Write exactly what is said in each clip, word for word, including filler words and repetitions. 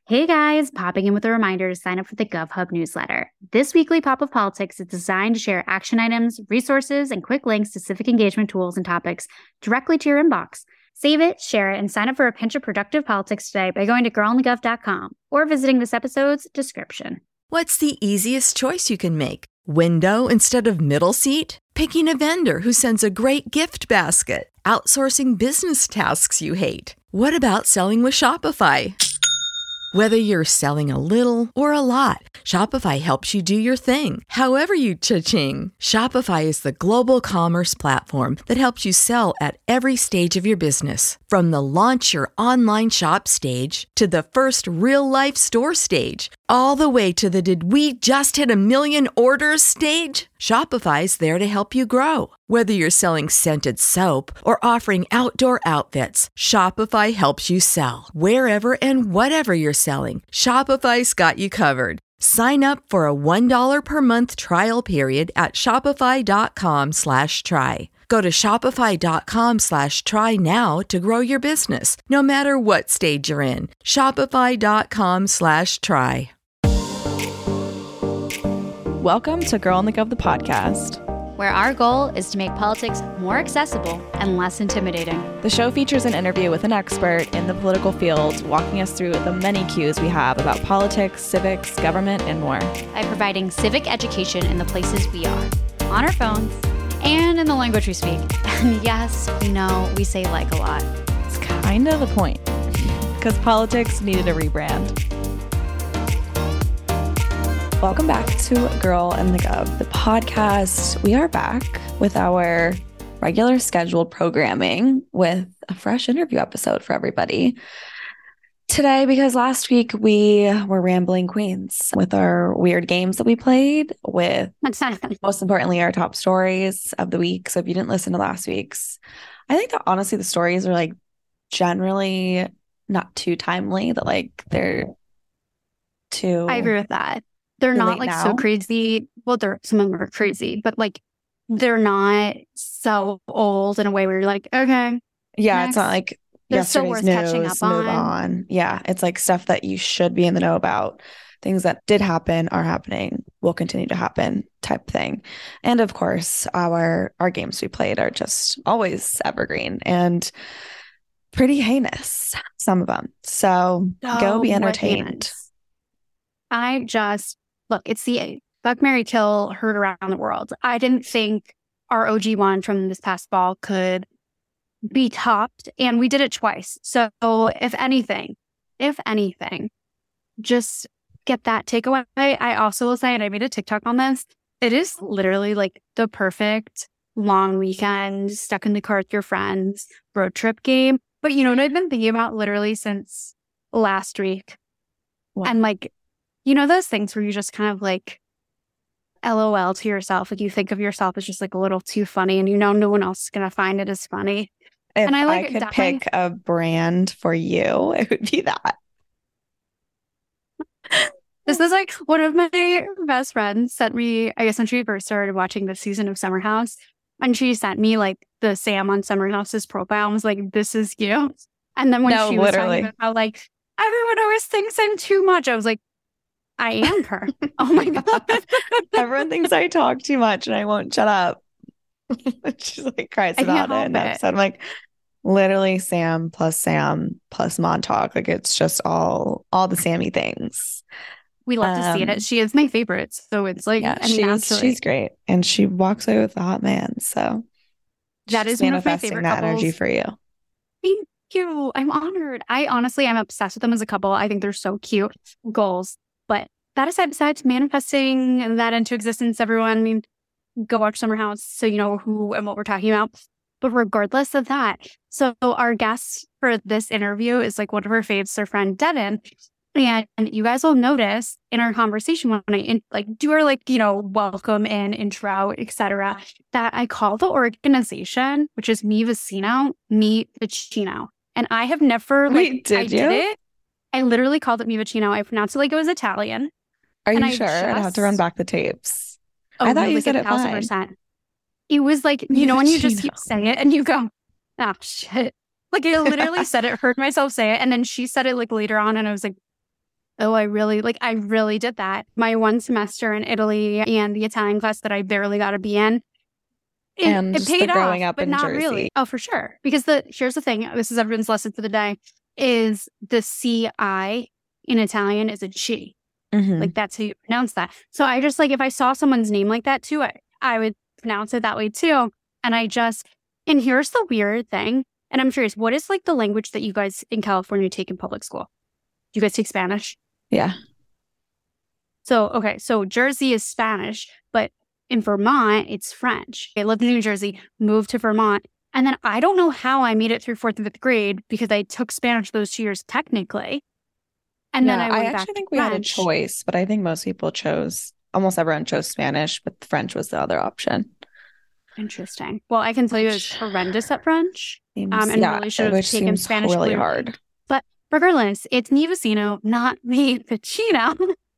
Hey guys, popping in with a reminder to sign up for the GovHub newsletter. This weekly Pop of Politics is designed to share action items, resources, and quick links to civic engagement tools and topics directly to your inbox. Save it, share it, and sign up for a pinch of productive politics today by going to girl in the gov dot com or visiting this episode's description. What's the easiest choice you can make? Window instead of middle seat? Picking a vendor who sends a great gift basket? Outsourcing business tasks you hate? What about selling with Shopify? Whether you're selling a little or a lot, Shopify helps you do your thing, however you cha-ching. Shopify is the global commerce platform that helps you sell at every stage of your business. From the launch your online shop stage to the first real-life store stage, all the way to the did we just hit a million orders stage? Shopify's there to help you grow. Whether you're selling scented soap or offering outdoor outfits, Shopify helps you sell. Wherever and whatever you're selling, Shopify's got you covered. Sign up for a one dollar per month trial period at shopify.com slash try. Go to shopify.com slash try now to grow your business, no matter what stage you're in. Shopify.com slash try. Welcome to Girl in the Gov, the podcast, where our goal is to make politics more accessible and less intimidating. The show features an interview with an expert in the political field, walking us through the many cues we have about politics, civics, government, and more. By providing civic education in the places we are, on our phones, and in the language we speak. And yes, we know we say like a lot. It's kind of the point, because politics needed a rebrand. Welcome back to Girl in the Gov, the podcast. We are back with our regular scheduled programming with a fresh interview episode for everybody today, because last week we were rambling queens with our weird games that we played with, most importantly, our top stories of the week. So if you didn't listen to last week's, I think that honestly the stories are like generally not too timely, that like they're too... I agree with that. They're not like now. so crazy. Well, they're some of them are crazy, but like they're not so old in a way where you're like, okay. Yeah, next. It's not like They're still yesterday's worth news, catching up move on. on. Yeah, it's like stuff that you should be in the know about. Things that did happen, are happening, will continue to happen type thing. And of course, our our games we played are just always evergreen and pretty heinous, some of them. So Oh, go be what entertained. heinous. I just, look, it's the Fuck, Marry, Kill heard around the world. I didn't think our O G one from this past fall could be topped, and we did it twice. So if anything, if anything, just get that takeaway. I also will say, and I made a TikTok on this, it is literally like the perfect long weekend, stuck in the car with your friends, road trip game. But you know what I've been thinking about literally since last week? What? And like, you know those things where you just kind of like LOL to yourself, like you think of yourself as just like a little too funny, and you know no one else is going to find it as funny. If and I, like, I could definitely- pick a brand for you, it would be that. This is like one of my best friends sent me, I guess when she first started watching this season of Summer House, and she sent me like the Sam on Summer House's profile and was like, this is you. And then when No, she was literally. talking about how like everyone always thinks I'm too much, I was like, I am her. Oh my God. Everyone thinks I talk too much and I won't shut up. She's like cries I can't about it in the help it. episode. I'm like, literally Sam plus Sam plus Montauk. Like it's just all all the Sammy things. We love to see Um, it. She is my favorite. So it's like, Yeah, I mean, she's actually, she's great. And she walks away with a hot man. So that she's is one of my manifesting favorite that energy couples. for you. Thank you. I'm honored. I honestly, I'm obsessed with them as a couple. I think they're so cute. Goals. But that aside, besides manifesting that into existence, everyone, I mean, go watch Summer House so you know who and what we're talking about. But regardless of that, so our guest for this interview is like one of her faves, her friend Devin. And you guys will notice in our conversation when I in, like do our like, you know, welcome and intro, et cetera, that I call the organization, which is Mi Vicino, Mi Vicino. And I have never like Wait, did I you? did it. I literally called it Mi Vicino. I pronounced it like it was Italian. Are And you I sure? I'd have to run just- back the tapes. Oh, I thought no, you like said a it thousand fine. percent. It was like, Mi you know, when you just Vicino. keep saying it and you go, oh shit. Like I literally said it, heard myself say it, and then she said it like later on, and I was like, Oh, I really, like, I really did that. My one semester in Italy and the Italian class that I barely got to be in, it, And it just paid the growing off, up but in not Jersey. really. Oh, for sure. Because the here's the thing. This is everyone's lesson for the day, is the C I in Italian is a chi. Mhm. Like, that's how you pronounce that. So I just, like, if I saw someone's name like that too, I, I would pronounce it that way too. And I just, and here's the weird thing. And I'm curious, what is like the language that you guys in California take in public school? Do you guys take Spanish? Yeah. So, okay, so Jersey is Spanish, but in Vermont, it's French. I lived in New Jersey, moved to Vermont, and then I don't know how I made it through fourth and fifth grade because I took Spanish those two years technically. And yeah, then I went I back actually to think we French. had a choice, but I think most people chose, almost everyone chose Spanish, but French was the other option. Interesting. Well, I can tell you it's horrendous at French. Seems, Um, and yeah, really should have which taken seems Spanish really clearly. hard. But regardless, it's Mi Vecino, not Mi Vicino.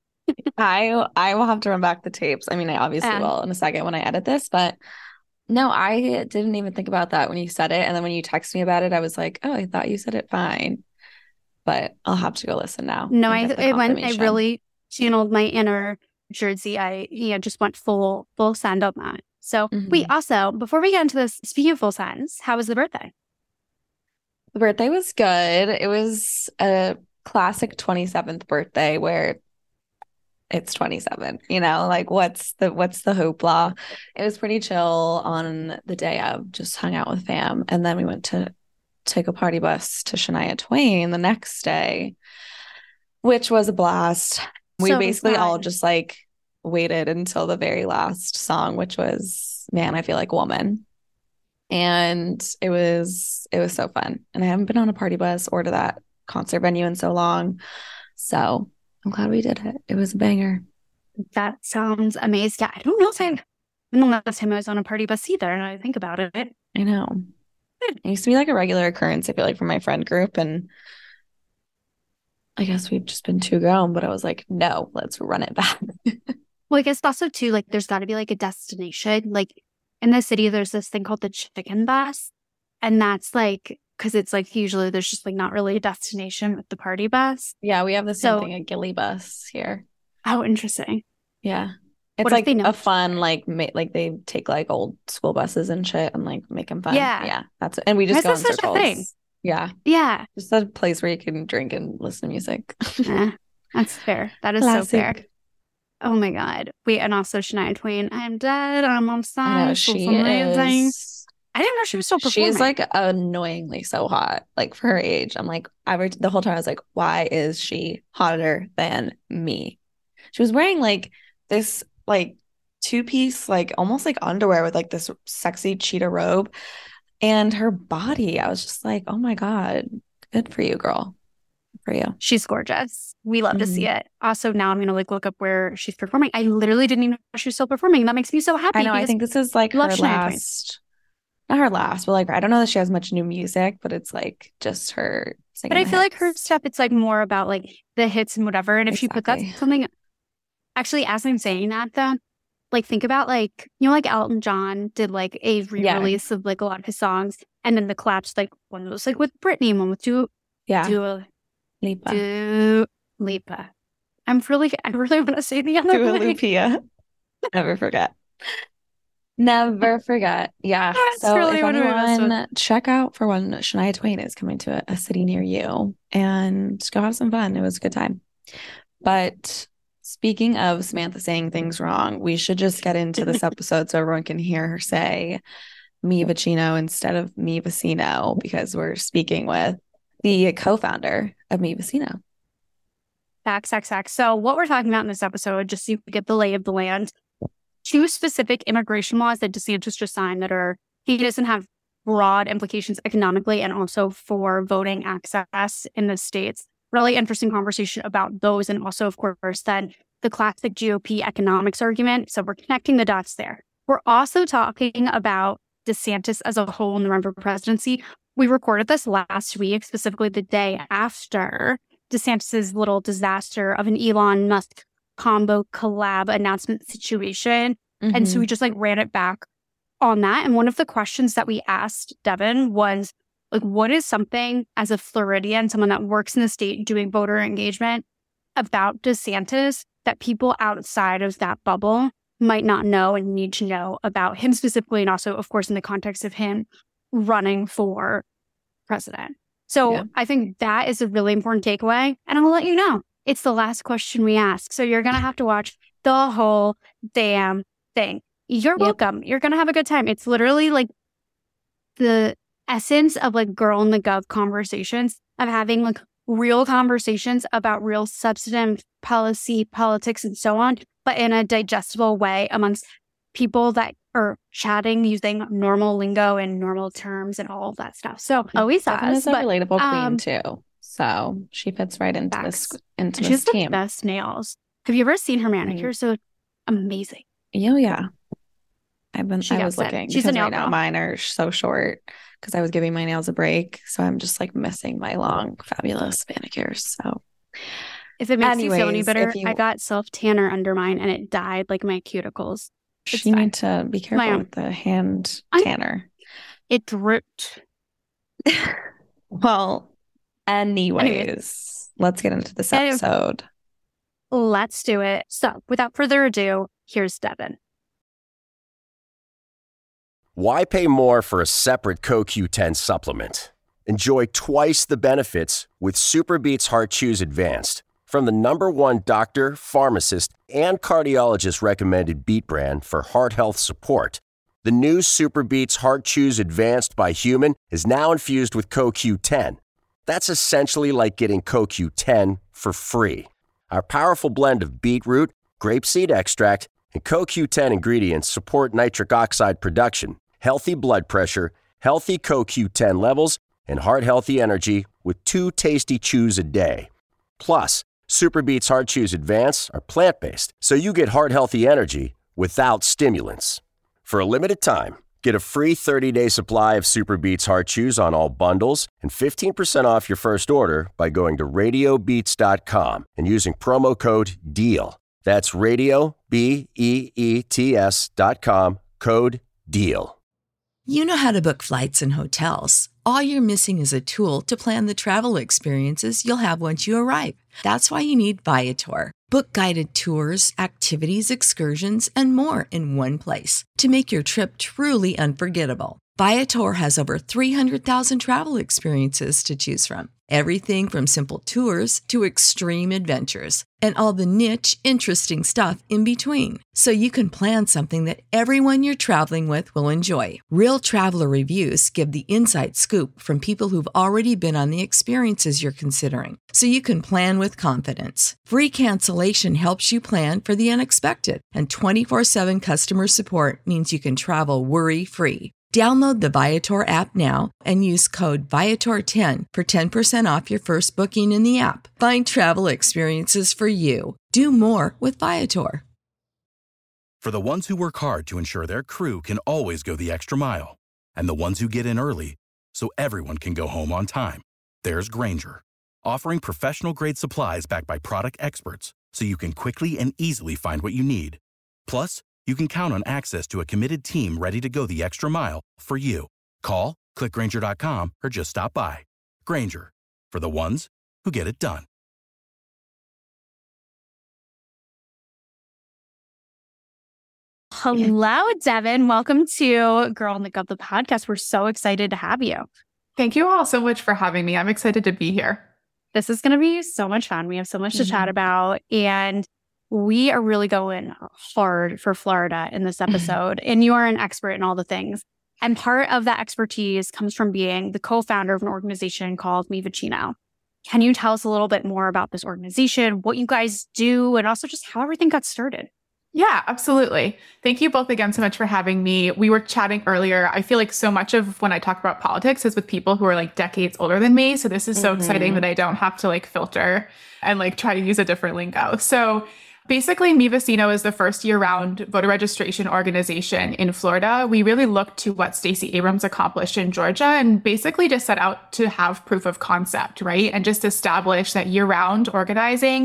I I will have to run back the tapes. I mean, I obviously Um, will in a second when I edit this, but no, I didn't even think about that when you said it. And then when you texted me about it, I was like, oh, I thought you said it fine. But I'll have to go listen now. No, and I get the I went. I confirmation. really channeled my inner Jersey. I yeah, just went full full send on that. So Mhm. wait, also before we get into this, speaking of full sends, how was the birthday? The birthday was good. It was a classic twenty-seventh birthday where it's twenty-seven, you know, like what's the what's the hoopla? It was pretty chill on the day of, just hung out with fam. And then we went to take a party bus to Shania Twain the next day, which was a blast. We So basically all fun. just like waited until the very last song, which was Man, I Feel Like a Woman. And it was it was so fun. And I haven't been on a party bus or to that concert venue in so long. So I'm glad we did it. It was a banger. That sounds amazing. Yeah, I don't know if I, when the last time I was on a party bus either, and I think about it. I know. It used to be like a regular occurrence, I feel like, for my friend group. And I guess we've just been too grown, but I was like, no, let's run it back. Well, I guess also too, like there's got to be like a destination. Like in the city, there's this thing called the chicken bus, and that's like because it's like usually there's just like not really a destination with the party bus. Yeah, we have the same So- thing, a Gilly bus here. Oh, interesting. Yeah. It's What if like they know? a fun, like, ma- like they take like old school buses and shit and like make them fun. Yeah. Yeah. That's and we just Why go is in that such a circles. thing? Yeah. Yeah, Just a place where you can drink and listen to music. eh, that's fair. That is so fair. Classic. Oh my God. Wait, and also Shania Twain, I'm dead. I'm on I know song. she amazing. is. I didn't know she was still performing. She's like annoyingly so hot, like for her age. I'm like, I re- the whole time I was like, why is she hotter than me? She was wearing like this like two piece, like almost like underwear with like this sexy cheetah robe, and her body. I was just like, oh my God, good for you, girl. Good for you. She's gorgeous. We love to see Mhm. it. Also, now I'm gonna like look up where she's performing. I literally didn't even know she was still performing. That makes me so happy. I know. I because think this is like her love Shania Twain. last, not her last, but like I don't know that she has much new music, but it's like just her singing. But I the feel like her hits. stuff, it's like more about like the hits and whatever. And if she put that Exactly. something, actually, as I'm saying that, though, like think about like, you know, like Elton John did like a Yeah. re-release of like a lot of his songs. And then the collapse, like one was like with Britney, one with Dua, Yeah, Dua, Lipa. Dua Lipa. I'm really, I really want to say the other Dua way. Lupia. Never forget. Never forget. Yeah. That's So really if what I messed with. anyone, check out for when Shania Twain is coming to a, a city near you and go have some fun. It was a good time. But speaking of Samantha saying things wrong, we should just get into this episode so everyone can hear her say Mi Vicino instead of Mi Vecino, because we're speaking with the co-founder of Mi Vecino. Facts, facts, facts. So what we're talking about in this episode, just so you get the lay of the land, two specific immigration laws that DeSantis just signed that are, he doesn't have broad implications economically and also for voting access in the states. Really interesting conversation about those. And also, of course, then the classic G O P economics argument. So we're connecting the dots there. We're also talking about DeSantis as a whole in the November presidency. We recorded this last week, specifically the day after DeSantis' little disaster of an Elon Musk combo collab announcement situation. And so we just like ran it back on that. And one of the questions that we asked Devin was like, what is something as a Floridian, someone that works in the state doing voter engagement, about DeSantis that people outside of that bubble might not know and need to know about him specifically, and also, of course, in the context of him running for president. So yeah. I think that is a really important takeaway. And I'll let you know, it's the last question we ask. So you're going to have to watch the whole damn thing. You're yep. welcome. You're going to have a good time. It's literally like the essence of like Girl in the Gov conversations, of having like real conversations about real substantive policy, politics, and so on, but in a digestible way amongst people that are chatting using normal lingo and normal terms and all of that stuff. So Louisa is a but, relatable um, queen too. So she fits right into facts. this into she this has team. The best nails. Have you ever seen her manicure? Mm. So amazing. Oh yeah. I've been. She I was it. looking. She's a nail right now mine are so short because I was giving my nails a break. So I'm just like missing my long, fabulous manicures. So if it makes anyways, you feel any better, you, I got self tanner under mine and it dyed like my cuticles. It's you fine. need to be careful with the hand tanner. I, it dripped. Well, anyways, anyways, let's get into this episode. Let's do it. So without further ado, here's Devin. Why pay more for a separate C O Q ten supplement? Enjoy twice the benefits with SuperBeets Heart Chews Advanced from the number one doctor, pharmacist, and cardiologist recommended Beet brand for heart health support. The new SuperBeets Heart Chews Advanced by Human is now infused with C O Q ten. That's essentially like getting C O Q ten for free. Our powerful blend of beetroot, grapeseed extract, and C O Q ten ingredients support nitric oxide production, healthy blood pressure, healthy C O Q ten levels, and heart-healthy energy with two tasty chews a day. Plus, SuperBeets Heart Chews Advance are plant-based, so you get heart-healthy energy without stimulants. For a limited time, get a free thirty-day supply of SuperBeets Heart Chews on all bundles and fifteen percent off your first order by going to radio beets dot com and using promo code DEAL. That's radio, B E E T S dot com, code DEAL. You know how to book flights and hotels. All you're missing is a tool to plan the travel experiences you'll have once you arrive. That's why you need Viator. Book guided tours, activities, excursions, and more in one place to make your trip truly unforgettable. Viator has over three hundred thousand travel experiences to choose from. Everything from simple tours to extreme adventures and all the niche, interesting stuff in between. So you can plan something that everyone you're traveling with will enjoy. Real traveler reviews give the inside scoop from people who've already been on the experiences you're considering. So you can plan with confidence. Free cancellation helps you plan for the unexpected. And twenty-four seven customer support means you can travel worry-free. Download the Viator app now and use code Viator ten for ten percent off your first booking in the app. Find travel experiences for you. Do more with Viator. For the ones who work hard to ensure their crew can always go the extra mile, and the ones who get in early so everyone can go home on time, there's Grainger, offering professional-grade supplies backed by product experts so you can quickly and easily find what you need. Plus, you can count on access to a committed team ready to go the extra mile for you. Call, click Grainger dot com, or just stop by. Grainger, for the ones who get it done. Hello, Devin. Welcome to Girl in the Gov, the podcast. We're so excited to have you. Thank you all so much for having me. I'm excited to be here. This is going to be so much fun. We have so much to mm-hmm. chat about, and we are really going hard for Florida in this episode. And you are an expert in all the things. And part of that expertise comes from being the co-founder of an organization called Mi Vicino. Can you tell us a little bit more about this organization, what you guys do, and also just how everything got started? Yeah, absolutely. Thank you both again so much for having me. We were chatting earlier. I feel like so much of when I talk about politics is with people who are like decades older than me. So this is so mm-hmm. exciting that I don't have to like filter and like try to use a different lingo. So basically, Mi Vicino is the first year-round voter registration organization in Florida. We really looked to what Stacey Abrams accomplished in Georgia and basically just set out to have proof of concept, right? And just establish that year-round organizing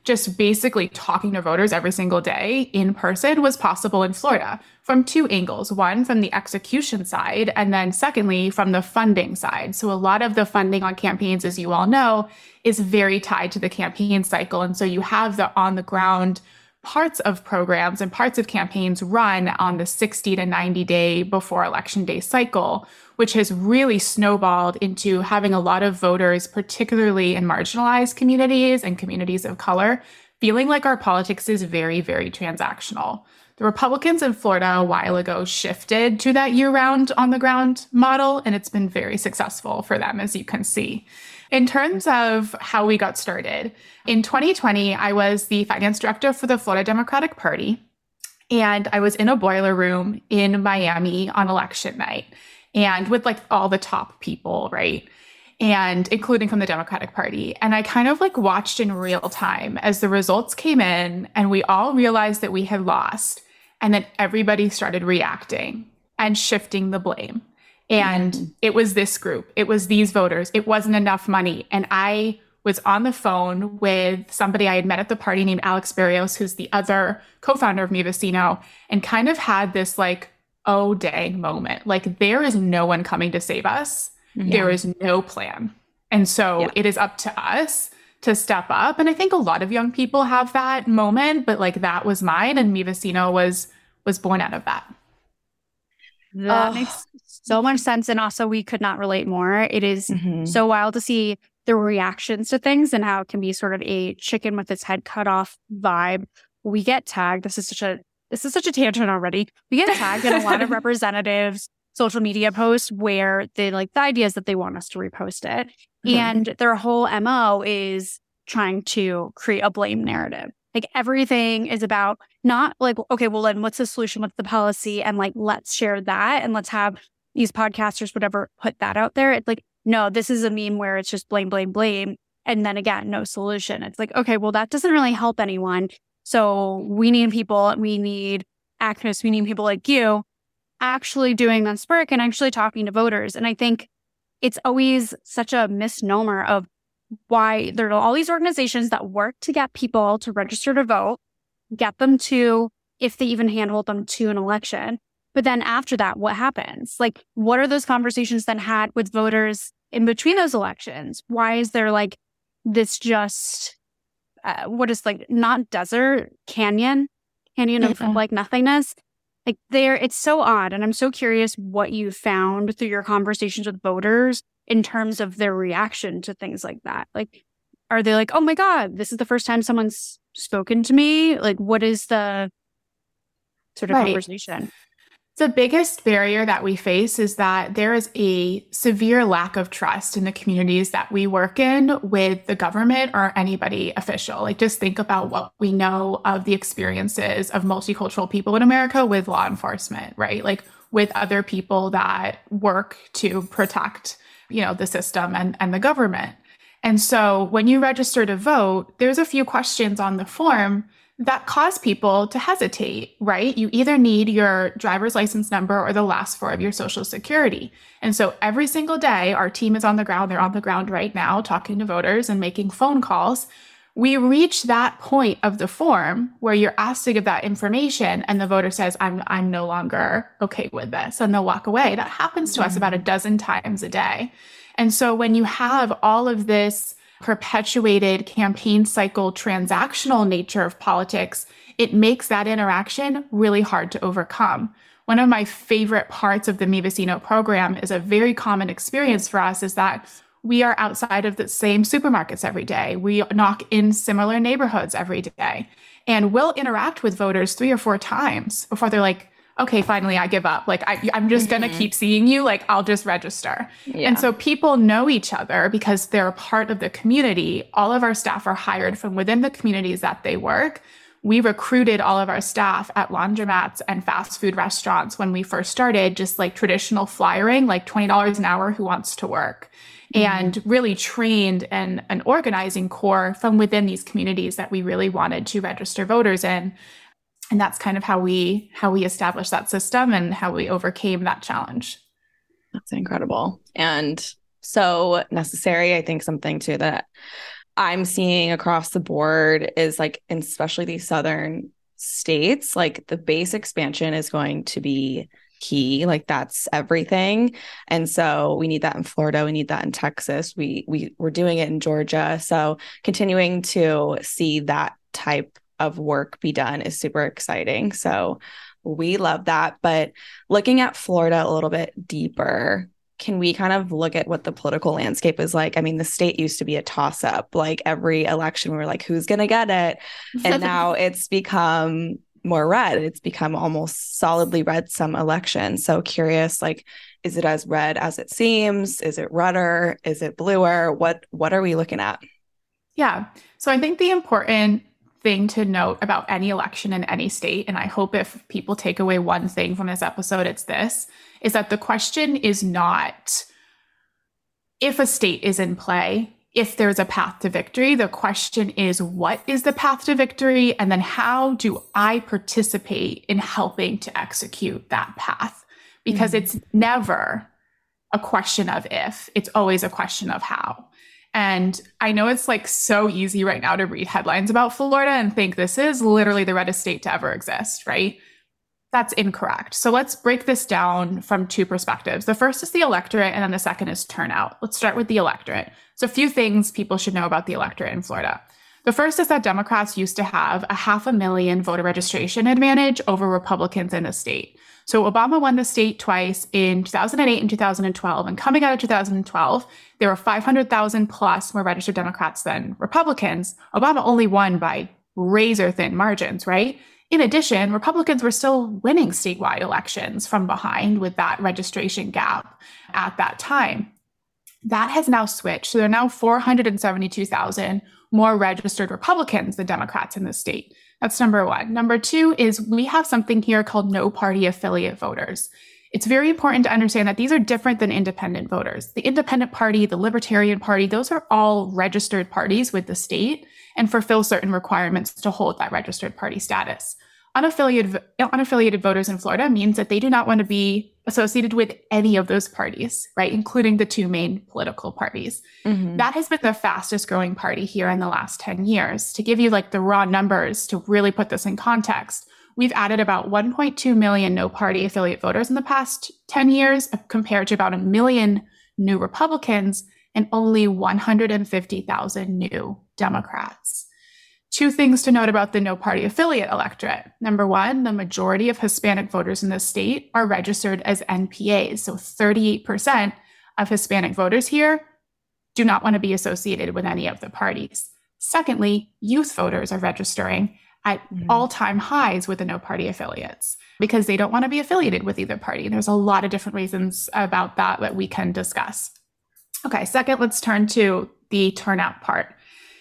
just basically talking to voters every single day in person was possible in Florida from two angles. One, from the execution side, and then secondly, from the funding side. So a lot of the funding on campaigns, as you all know, is very tied to the campaign cycle. And so you have the on the ground parts of programs and parts of campaigns run on the sixty to ninety day before election day cycle, which has really snowballed into having a lot of voters, particularly in marginalized communities and communities of color, feeling like our politics is very, very transactional. The Republicans in Florida a while ago shifted to that year-round on-the-ground model, and it's been very successful for them, as you can see. In terms of how we got started, in twenty twenty, I was the finance director for the Florida Democratic Party, and I was in a boiler room in Miami on election night, and with like all the top people, right? And including from the Democratic Party. And I kind of like watched in real time as the results came in and we all realized that we had lost. And then everybody started reacting and shifting the blame. And mm-hmm. it was this group, it was these voters, it wasn't enough money. And I was on the phone with somebody I had met at the party named Alex Barrios, who's the other co-founder of Mi Vecino, and kind of had this like, oh dang moment. Like there is no one coming to save us. Yeah. There is no plan. And so yeah. it is up to us to step up. And I think a lot of young people have that moment, but like that was mine, and Mi Vecino was was born out of that. That oh. makes so much sense. And also we could not relate more. It is mm-hmm. so wild to see the reactions to things and how it can be sort of a chicken with its head cut off vibe. We get tagged. This is such a this is such a tangent already. We get tagged in a lot of representatives' social media posts where they like the idea is that they want us to repost it. Mm-hmm. And their whole M O is trying to create a blame narrative. Like everything is about not like, okay, well then what's the solution? What's the policy? And like, let's share that and let's have these podcasters, whatever, put that out there. It's like, no, this is a meme where it's just blame, blame, blame. And then again, no solution. It's like, okay, well that doesn't really help anyone. So we need people, we need activists, we need people like you actually doing this work and actually talking to voters. And I think it's always such a misnomer of why there are all these organizations that work to get people to register to vote, get them to, if they even handhold them to an election. But then after that, what happens? Like, what are those conversations then had with voters in between those elections? Why is there like this just, uh, what is like not desert, canyon, canyon of mm-hmm. like nothingness? Like there, it's so odd. And I'm so curious what you found through your conversations with voters in terms of their reaction to things like that. Like, are they like, oh my God, this is the first time someone's spoken to me? Like, what is the sort of right. conversation? The biggest barrier that we face is that there is a severe lack of trust in the communities that we work in with the government or anybody official. Like just think about what we know of the experiences of multicultural people in America with law enforcement, right? Like with other people that work to protect, you know, the system and, and the government. And so when you register to vote, there's a few questions on the form that cause people to hesitate, right? You either need your driver's license number or the last four of your social security. And so every single day, our team is on the ground. They're on the ground right now talking to voters and making phone calls. We reach that point of the form where you're asked to give that information and the voter says, I'm I'm no longer okay with this, and they'll walk away. That happens to mm-hmm. us about a dozen times a day. And so when you have all of this perpetuated campaign cycle transactional nature of politics, it makes that interaction really hard to overcome. One of my favorite parts of the Mi Vecino program is a very common experience for us is that we are outside of the same supermarkets every day. We knock in similar neighborhoods every day. And we'll interact with voters three or four times before they're like, okay, finally, I give up. Like, I, I'm just mm-hmm. going to keep seeing you. Like, I'll just register. Yeah. And so people know each other because they're a part of the community. All of our staff are hired from within the communities that they work. We recruited all of our staff at laundromats and fast food restaurants when we first started, just like traditional flyering, like twenty dollars an hour, who wants to work? Mm-hmm. And really trained an, an organizing core from within these communities that we really wanted to register voters in. And that's kind of how we how we established that system and how we overcame that challenge. That's incredible. And so necessary. I think something too that I'm seeing across the board is like, especially these southern states, like the base expansion is going to be key. Like that's everything. And so we need that in Florida. We need that in Texas. We, we, we're doing it in Georgia. So continuing to see that type of work be done is super exciting. So we love that. But looking at Florida a little bit deeper, can we kind of look at what the political landscape is like? I mean, the state used to be a toss-up. Like every election, we were like, who's going to get it? And now it's become more red. It's become almost solidly red some elections. So curious, like, is it as red as it seems? Is it redder? Is it bluer? What what are we looking at? Yeah. So I think the important thing to note about any election in any state, and I hope if people take away one thing from this episode, it's this, is that the question is not if a state is in play, if there's a path to victory. The question is, what is the path to victory? And then how do I participate in helping to execute that path? Because mm-hmm. it's never a question of if, it's always a question of how. And I know it's like so easy right now to read headlines about Florida and think this is literally the reddest state to ever exist, right? That's incorrect. So let's break this down from two perspectives. The first is the electorate, and then the second is turnout. Let's start with the electorate. So a few things people should know about the electorate in Florida. The first is that Democrats used to have a half a million voter registration advantage over Republicans in the state. So Obama won the state twice in two thousand eight and two thousand twelve. And coming out of two thousand twelve, there were five hundred thousand plus more registered Democrats than Republicans. Obama only won by razor thin margins, right? In addition, Republicans were still winning statewide elections from behind with that registration gap at that time. That has now switched. So there are now four hundred seventy-two thousand more registered Republicans than Democrats in the state. That's number one. Number two is we have something here called no party affiliate voters. It's very important to understand that these are different than independent voters. The Independent Party, the Libertarian Party, those are all registered parties with the state and fulfill certain requirements to hold that registered party status. Unaffiliated, unaffiliated voters in Florida means that they do not want to be associated with any of those parties, right? Including the two main political parties. Mm-hmm. That has been the fastest growing party here in the last ten years. To give you like the raw numbers to really put this in context, we've added about one point two million no party affiliate voters in the past ten years compared to about a million new Republicans and only one hundred fifty thousand new Democrats. Two things to note about the no party affiliate electorate. Number one, the majority of Hispanic voters in the state are registered as N P As. So thirty-eight percent of Hispanic voters here do not want to be associated with any of the parties. Secondly, youth voters are registering at mm-hmm. all-time highs with the no party affiliates because they don't want to be affiliated with either party. There's a lot of different reasons about that that we can discuss. Okay, second, let's turn to the turnout part.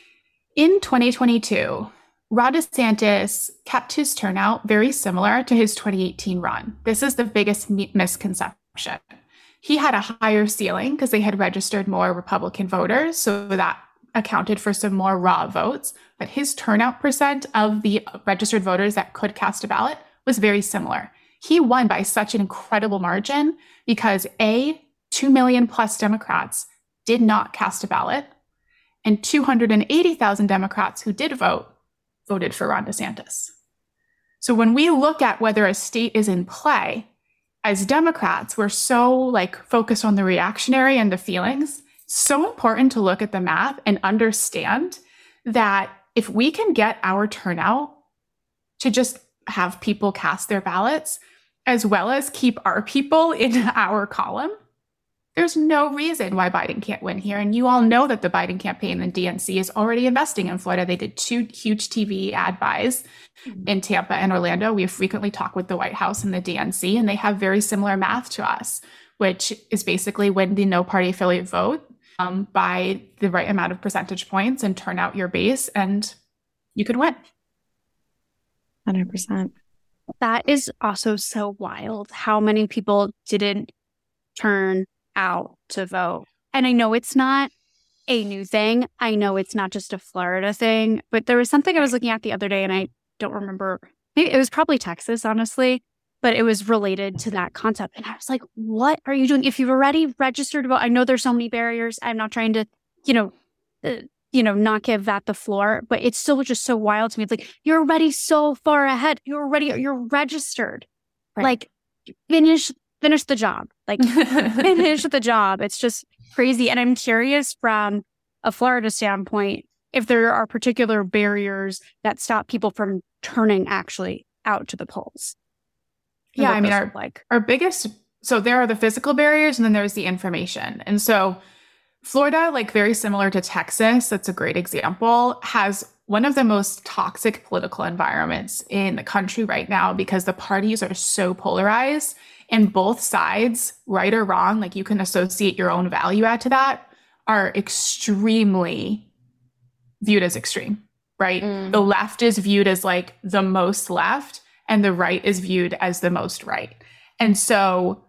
In twenty twenty-two, Ron DeSantis kept his turnout very similar to his twenty eighteen run. This is the biggest mi- misconception. He had a higher ceiling because they had registered more Republican voters, so that accounted for some more raw votes. But his turnout percent of the registered voters that could cast a ballot was very similar. He won by such an incredible margin because A, two million plus Democrats did not cast a ballot, and two hundred eighty thousand Democrats who did vote, voted for Ron DeSantis. So when we look at whether a state is in play, as Democrats, we're so like focused on the reactionary and the feelings. So important to look at the math and understand that if we can get our turnout to just have people cast their ballots, as well as keep our people in our column, there's no reason why Biden can't win here. And you all know that the Biden campaign and D N C is already investing in Florida. They did two huge T V ad buys in Tampa and Orlando. We have frequently talked with the White House and the D N C, and they have very similar math to us, which is basically when the no party affiliate vote um, by the right amount of percentage points and turn out your base, and you could win. one hundred percent. That is also so wild how many people didn't turn out to vote. And I know it's not a new thing. I know it's not just a Florida thing, but there was something I was looking at the other day and I don't remember. Maybe it was probably Texas, honestly, but it was related to that concept. And I was like, what are you doing? If you've already registered to vote, I know there's so many barriers. I'm not trying to, you know, uh, you know, not give that the floor. But it's still just so wild to me. It's like, you're already so far ahead. You're already, you're registered. Right. Like, finish, finish the job. Like, finish the job. It's just crazy. And I'm curious from a Florida standpoint, if there are particular barriers that stop people from turning actually out to the polls. Yeah, I mean, our, like. our biggest, so there are the physical barriers and then there's the information. And so Florida, like very similar to Texas, that's a great example, has one of the most toxic political environments in the country right now because the parties are so polarized and both sides, right or wrong, like you can associate your own value add to that, are extremely viewed as extreme, right? Mm. The left is viewed as like the most left and the right is viewed as the most right. And so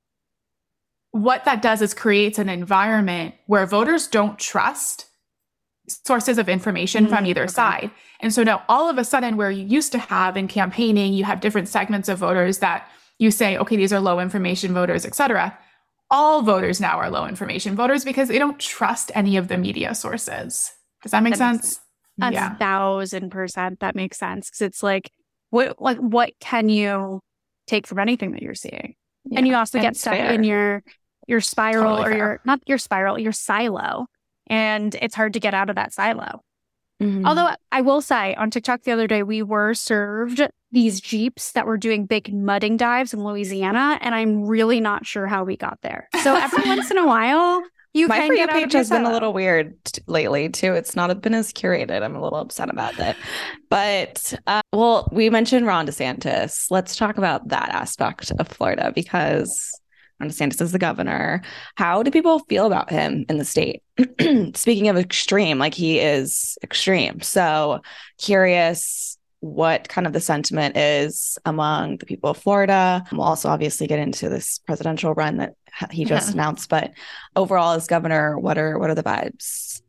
what that does is creates an environment where voters don't trust sources of information mm, from either okay. side. And so now all of a sudden where you used to have in campaigning, you have different segments of voters that you say, okay, these are low information voters, et cetera. All voters now are low information voters because they don't trust any of the media sources. Does that make that sense? sense? A yeah. thousand percent. That makes sense. Because it's like, what, like, what can you take from anything that you're seing? Yeah. And you also and get stuck fair. in your your spiral totally or fair. your, not your spiral, your silo. And it's hard to get out of that silo. Mm-hmm. Although I will say on TikTok the other day, we were served these Jeeps that were doing big mudding dives in Louisiana. And I'm really not sure how we got there. So every once in a while, you My can For You get page has been a little weird t- lately, too. It's not been as curated. I'm a little upset about that. But, uh, well, we mentioned Ron DeSantis. Let's talk about that aspect of Florida because Ron DeSantis is the governor. How do people feel about him in the state? Speaking of extreme, like he is extreme. So curious what kind of the sentiment is among the people of Florida. We'll also obviously get into this presidential run that he just yeah. announced, but overall as governor, what are what are the vibes?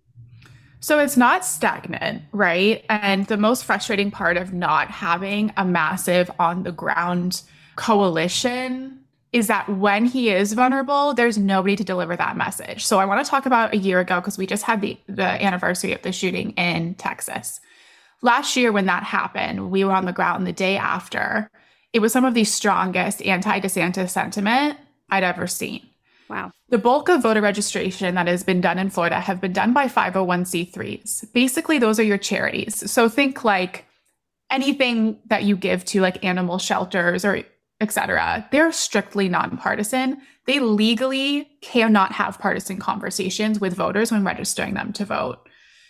So it's not stagnant, right? And the most frustrating part of not having a massive on the ground coalition is that when he is vulnerable, there's nobody to deliver that message. So I want to talk about a year ago because we just had the, the anniversary of the shooting in Texas. Last year when that happened, we were on the ground the day after. It was some of the strongest anti-DeSantis sentiment I'd ever seen. Wow. The bulk of voter registration that has been done in Florida have been done by five oh one c threes. Basically, those are your charities. So think like anything that you give to like animal shelters or et cetera. They're strictly nonpartisan. They legally cannot have partisan conversations with voters when registering them to vote.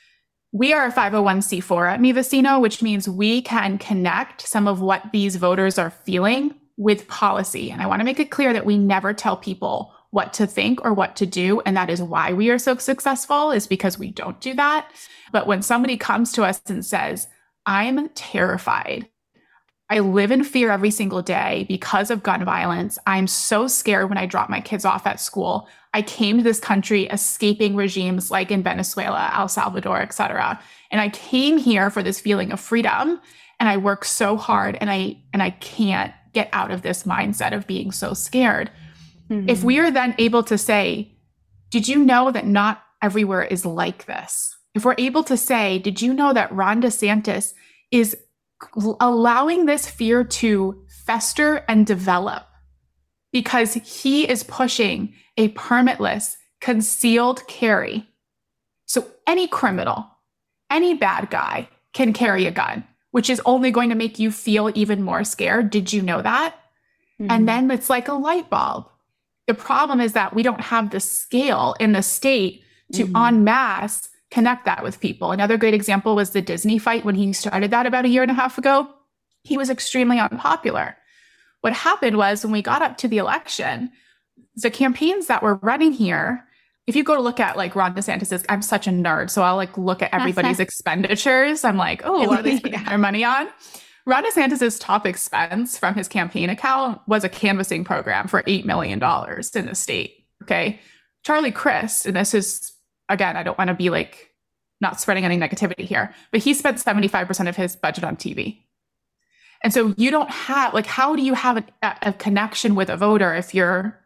We are a five oh one c four at Mi Vecino, which means we can connect some of what these voters are feeling with policy. And I want to make it clear that we never tell people what to think or what to do. And that is why we are so successful, is because we don't do that. But when somebody comes to us and says, I'm terrified, I live in fear every single day because of gun violence. I'm so scared when I drop my kids off at school. I came to this country escaping regimes like in Venezuela, El Salvador, et cetera. And I came here for this feeling of freedom. And I work so hard and I and I can't get out of this mindset of being so scared. Mm-hmm. If we are then able to say, did you know that not everywhere is like this? If we're able to say, did you know that Ron DeSantis is allowing this fear to fester and develop because he is pushing a permitless, concealed carry. So any criminal, any bad guy can carry a gun, which is only going to make you feel even more scared. Did you know that? Mm-hmm. And then it's like a light bulb. The problem is that we don't have the scale in the state to mm-hmm. en masse connect that with people. Another great example was the Disney fight when he started that about a year and a half ago. He was extremely unpopular. What happened was when we got up to the election, the campaigns that were running here, if you go to look at like Ron DeSantis, I'm such a nerd, so I'll like look at everybody's expenditures. I'm like, oh, what are they spending their money on? Ron DeSantis's top expense from his campaign account was a canvassing program for eight million dollars in the state. Okay. Charlie Crist, and this is, again, I don't want to be like not spreading any negativity here, but he spent seventy-five percent of his budget on T V. And so you don't have, like, how do you have a, a connection with a voter if you're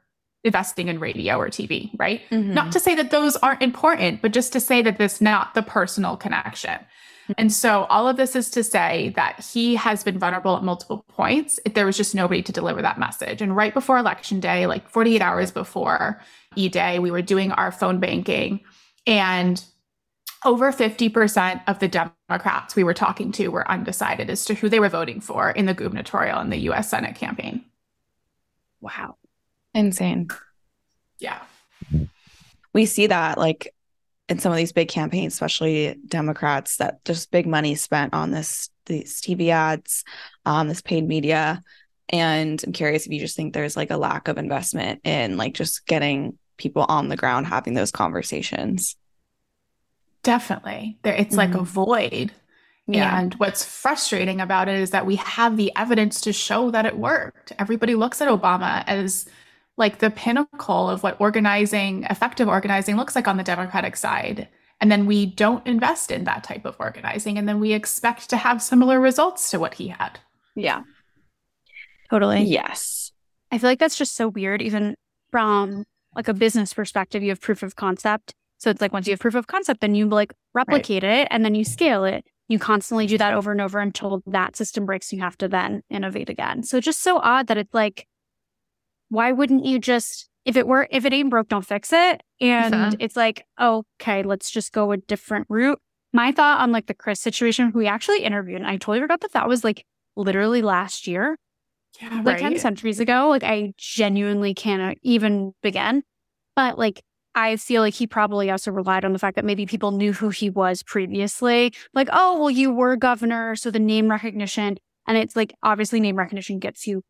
investing in radio or T V, right? Mm-hmm. Not to say that those aren't important, but just to say that it's not the personal connection. And so all of this is to say that he has been vulnerable at multiple points. There was just nobody to deliver that message. And right before election day, like forty-eight hours before E-Day, we were doing our phone banking, and over fifty percent of the Democrats we were talking to were undecided as to who they were voting for in the gubernatorial and the U S Senate campaign. Wow. Insane. Yeah. We see that like in some of these big campaigns, especially Democrats, that just big money spent on this, these T V ads, um, this paid media. And I'm curious if you just think there's like a lack of investment in like just getting people on the ground having those conversations. Definitely. There, it's Mm-hmm. like a void. Yeah. And what's frustrating about it is that we have the evidence to show that it worked. Everybody looks at Obama as like the pinnacle of what organizing, effective organizing looks like on the Democratic side. And then we don't invest in that type of organizing. And then we expect to have similar results to what he had. Yeah. Totally. Yes. I feel like that's just so weird, even from like a business perspective. You have proof of concept. So it's like once you have proof of concept, then you like replicate right. it and then you scale it. You constantly do that over and over until that system breaks. You have to then innovate again. So it's just so odd that it's like, why wouldn't you just, if it were, if it ain't broke, don't fix it. And uh-huh. it's like, oh, okay, let's just go a different route. My thought on like the Chris situation, who we actually interviewed, and I totally forgot that that was like literally last year. Yeah, like right. ten centuries ago. Like I genuinely can't even begin. But like, I feel like he probably also relied on the fact that maybe people knew who he was previously. Like, oh, well, you were governor, so the name recognition. And it's like, obviously name recognition gets you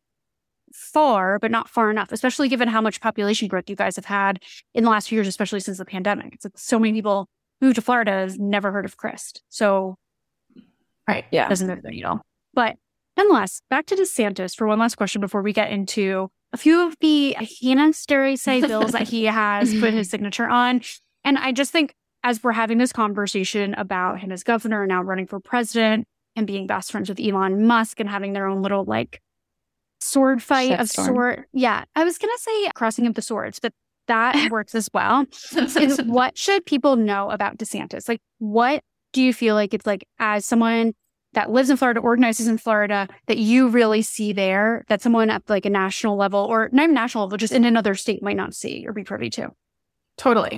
far, but not far enough, especially given how much population growth you guys have had in the last few years, especially since the pandemic. It's like so many people moved to Florida have never heard of Chris. So, right. Yeah. Doesn't move the needle. But nonetheless, back to DeSantis for one last question before we get into a few of the heinous, dare I say, bills that he has put his signature on. And I just think as we're having this conversation about him as governor and now running for president and being best friends with Elon Musk and having their own little like sword fight Shit of storm. sort. Yeah, I was going to say crossing of the swords, but that works as well. Is what should people know about DeSantis? Like, what do you feel like it's like as someone that lives in Florida, organizes in Florida, that you really see there that someone at like a national level or not even national level, just in another state might not see or be privy to? Totally.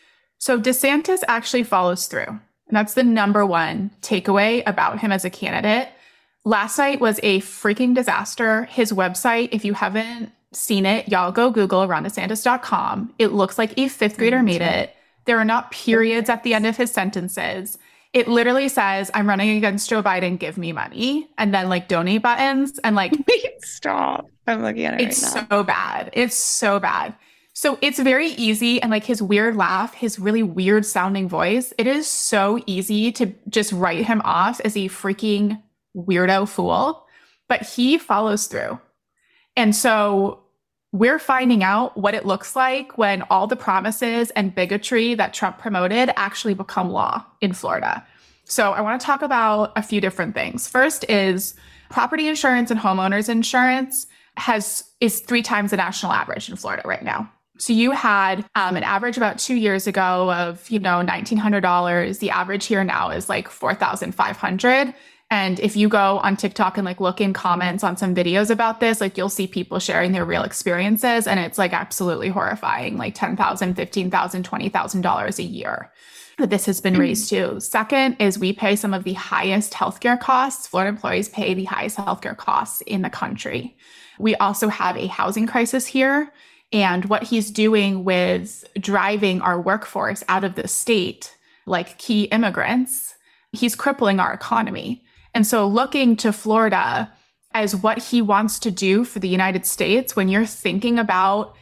So DeSantis actually follows through. And that's the number one takeaway about him as a candidate. Last night was a freaking disaster. His website, if you haven't seen it, y'all go Google ron desantis dot com. It looks like a fifth grader made it. There are not periods at the end of his sentences. It literally says, I'm running against Joe Biden, give me money. And then like donate buttons and like, stop. I'm looking at it it's right now. so bad. It's so bad. So it's very easy. And like his weird laugh, his really weird sounding voice, it is so easy to just write him off as a freaking weirdo fool, but he follows through. And so we're finding out what it looks like when all the promises and bigotry that Trump promoted actually become law in Florida. So I want to talk about a few different things. First is property insurance and homeowners insurance has is three times the national average in Florida right now. So you had um, an average about two years ago of, you know, nineteen hundred dollars. The average here now is like four thousand five hundred dollars. And if you go on TikTok and like look in comments on some videos about this, like you'll see people sharing their real experiences. And it's like absolutely horrifying, like ten thousand dollars, fifteen thousand dollars, twenty thousand dollars a year that this has been raised to. Second is we pay some of the highest healthcare costs. Florida employees pay the highest healthcare costs in the country. We also have a housing crisis here. And what he's doing with driving our workforce out of the state, like key immigrants, he's crippling our economy. And so looking to Florida as what he wants to do for the United States, when you're thinking about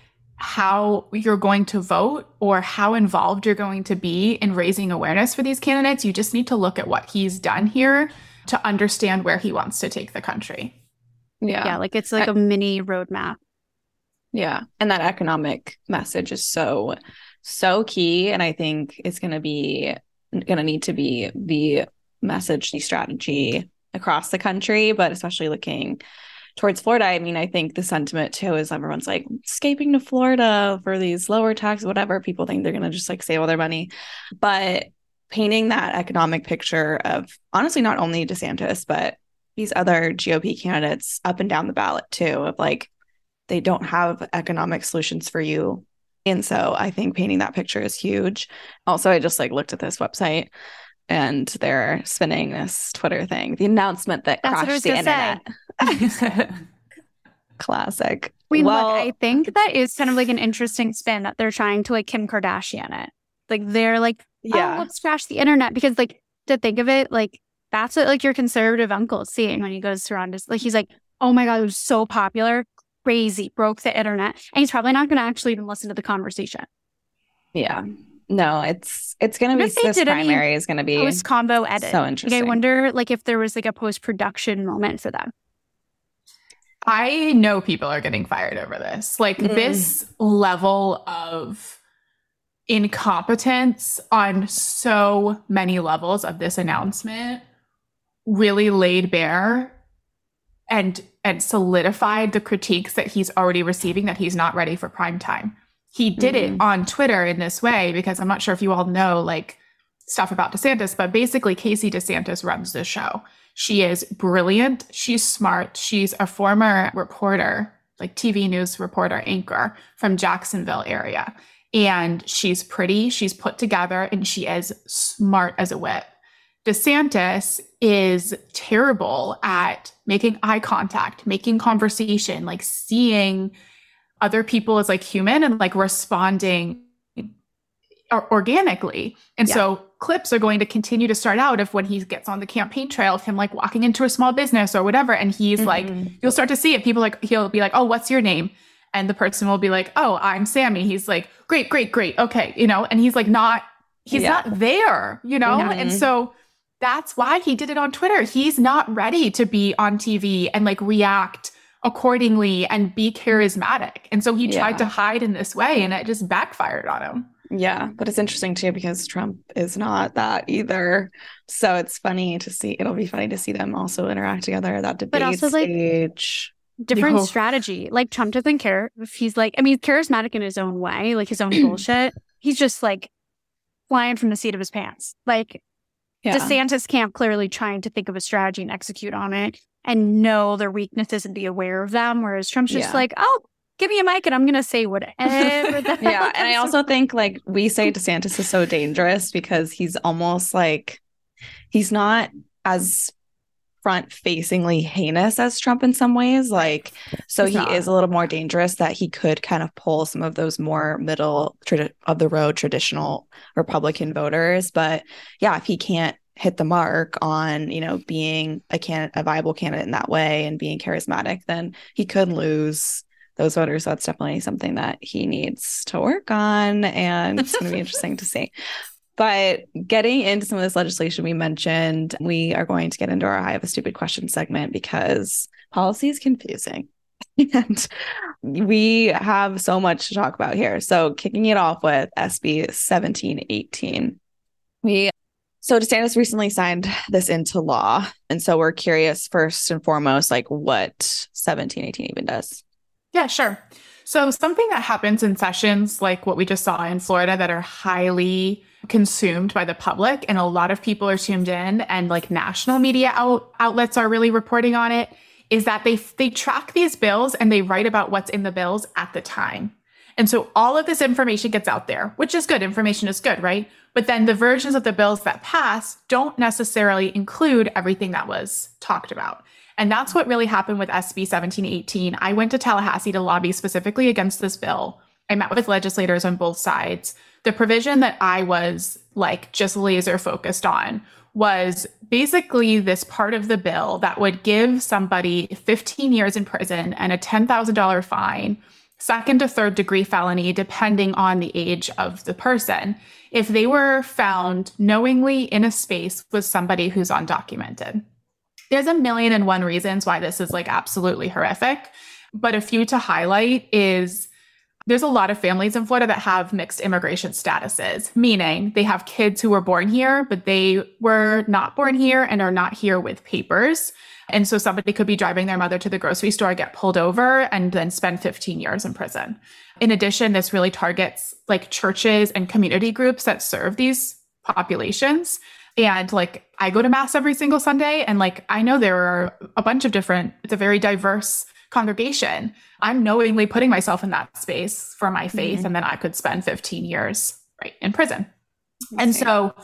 how you're going to vote or how involved you're going to be in raising awareness for these candidates, you just need to look at what he's done here to understand where he wants to take the country. Yeah. Yeah, like it's like a mini roadmap. Yeah. And that economic message is so, so key. And I think it's going to be, going to need to be the message, the strategy across the country, but especially looking towards Florida, I mean, I think the sentiment too is everyone's like escaping to Florida for these lower taxes, whatever. People think they're going to just like save all their money. But painting that economic picture of honestly, not only DeSantis, but these other G O P candidates up and down the ballot too, of like, they don't have economic solutions for you. And so I think painting that picture is huge. Also, I just like looked at this website and they're spinning this Twitter thing, the announcement that That's crashed the internet. Classic. I mean, well, look, I think that is kind of like an interesting spin that they're trying to like Kim Kardashian it. Like they're like, yeah, oh, let's crash the internet, because like to think of it, like that's what like your conservative uncle is seeing when he goes around. Is like he's like, oh my God, it was so popular, crazy, broke the internet, and he's probably not going to actually even listen to the conversation. Yeah. No, it's it's going to be, this primary is going to be post combo edit. So interesting. Like, I wonder like if there was like a post production moment for them. I know people are getting fired over this. Like mm. this level of incompetence on so many levels of this announcement really laid bare and and solidified the critiques that he's already receiving, that he's not ready for prime time. He did mm-hmm. it on Twitter in this way because I'm not sure if you all know like stuff about DeSantis, but basically Casey DeSantis runs the show. She is brilliant. She's smart. She's a former reporter, like T V news reporter, anchor from Jacksonville area. And she's pretty, she's put together, and she is smart as a whip. DeSantis is terrible at making eye contact, making conversation, like seeing other people as like human and like responding organically. And yeah. so clips are going to continue to start out of when he gets on the campaign trail of him like walking into a small business or whatever. And he's mm-hmm. like, you'll start to see it. People like, he'll be like, oh, what's your name? And the person will be like, oh, I'm Sammy. He's like, great, great, great. Okay. You know, and he's like, not, he's yeah. not there, you know? Mm-hmm. And so that's why he did it on Twitter. He's not ready to be on T V and like react accordingly and be charismatic. And so he tried yeah. to hide in this way, and it just backfired on him. Yeah, but it's interesting too because Trump is not that either. So it's funny to see. It'll be funny to see them also interact together. That debate but also, stage. Like, different Yo. strategy. Like Trump doesn't care if he's like, I mean, charismatic in his own way, like his own bullshit. He's just like flying from the seat of his pants. Like yeah. DeSantis camp clearly trying to think of a strategy and execute on it and know their weaknesses and be aware of them. Whereas Trump's just yeah. like, oh, give me a mic and I'm going to say whatever. Yeah. And I also think like we say DeSantis is so dangerous because he's almost like, he's not as front-facingly heinous as Trump in some ways. Like, so he's he not. is a little more dangerous that he could kind of pull some of those more middle tradi- of the road traditional Republican voters. But yeah, if he can't hit the mark on, you know, being a can a viable candidate in that way and being charismatic, then he could lose those voters. So that's definitely something that he needs to work on. And it's going to be interesting to see. But getting into some of this legislation we mentioned, we are going to get into our I Have a Stupid Question segment because policy is confusing. And we have so much to talk about here. So kicking it off with S B seventeen eighteen. We So DeSantis recently signed this into law. And so we're curious first and foremost, like what seventeen eighteen even does. Yeah, sure. So something that happens in sessions like what we just saw in Florida that are highly consumed by the public and a lot of people are tuned in and like national media out- outlets are really reporting on it is that they they track these bills and they write about what's in the bills at the time. And so all of this information gets out there, which is good. Information is good, right? But then the versions of the bills that pass don't necessarily include everything that was talked about. And that's what really happened with S B seventeen eighteen. I went to Tallahassee to lobby specifically against this bill. I met with legislators on both sides. The provision that I was like just laser focused on was basically this part of the bill that would give somebody fifteen years in prison and a ten thousand dollars fine, second to third degree felony, depending on the age of the person, if they were found knowingly in a space with somebody who's undocumented. There's a million and one reasons why this is like absolutely horrific, but a few to highlight is There's a lot of families in Florida that have mixed immigration statuses, meaning they have kids who were born here, but they were not born here and are not here with papers. And so somebody could be driving their mother to the grocery store, get pulled over, and then spend fifteen years in prison. In addition, this really targets like churches and community groups that serve these populations. And like, I go to mass every single Sunday, and like, I know there are a bunch of different, it's a very diverse congregation. I'm knowingly putting myself in that space for my faith. Mm-hmm. And then I could spend fifteen years right in prison. Okay. And so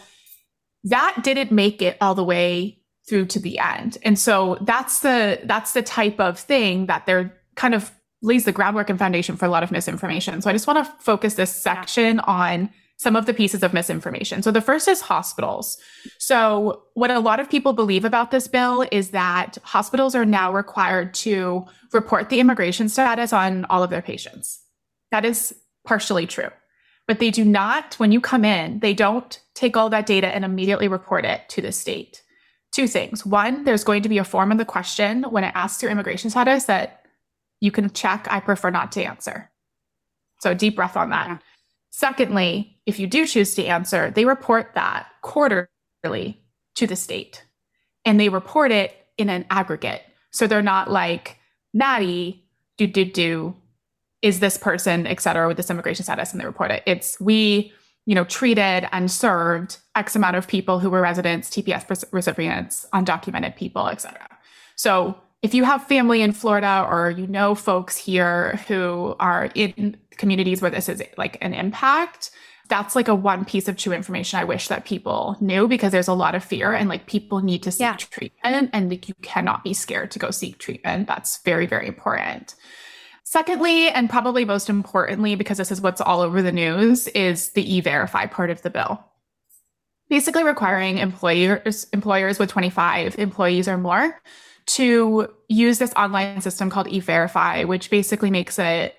that didn't make it all the way through to the end. And so that's the, that's the type of thing that they're kind of lays the groundwork and foundation for a lot of misinformation. So I just want to focus this section on some of the pieces of misinformation. So the first is hospitals. So what a lot of people believe about this bill is that hospitals are now required to report the immigration status on all of their patients. That is partially true, but they do not, when you come in, they don't take all that data and immediately report it to the state. Two things. One, there's going to be a form in the question when it asks your immigration status that you can check, I prefer not to answer. So deep breath on that. Yeah. Secondly, if you do choose to answer, they report that quarterly to the state, and they report it in an aggregate. So they're not like, Maddie, do, do, do, is this person, et cetera, with this immigration status, and they report it. It's we, you know, treated and served X amount of people who were residents, T P S recipients, undocumented people, et cetera. So if you have family in Florida, or you know folks here who are in communities where this is like an impact, that's like a one piece of true information I wish that people knew, because there's a lot of fear, and like people need to seek yeah. treatment, and like you cannot be scared to go seek treatment. That's very, very important. Secondly, and probably most importantly, because this is what's all over the news, is the E-Verify part of the bill. Basically requiring employers, employers with twenty-five employees or more to use this online system called E-Verify, which basically makes it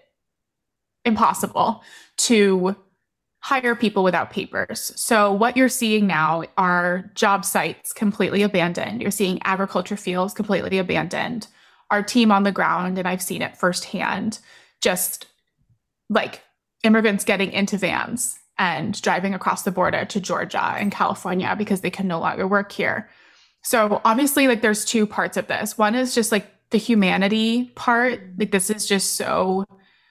impossible to hire people without papers. So what you're seeing now are job sites completely abandoned. You're seeing agriculture fields completely abandoned. Our team on the ground, and I've seen it firsthand, just like immigrants getting into vans and driving across the border to Georgia and California because they can no longer work here. So obviously, like, there's two parts of this. One is just like the humanity part. Like, this is just so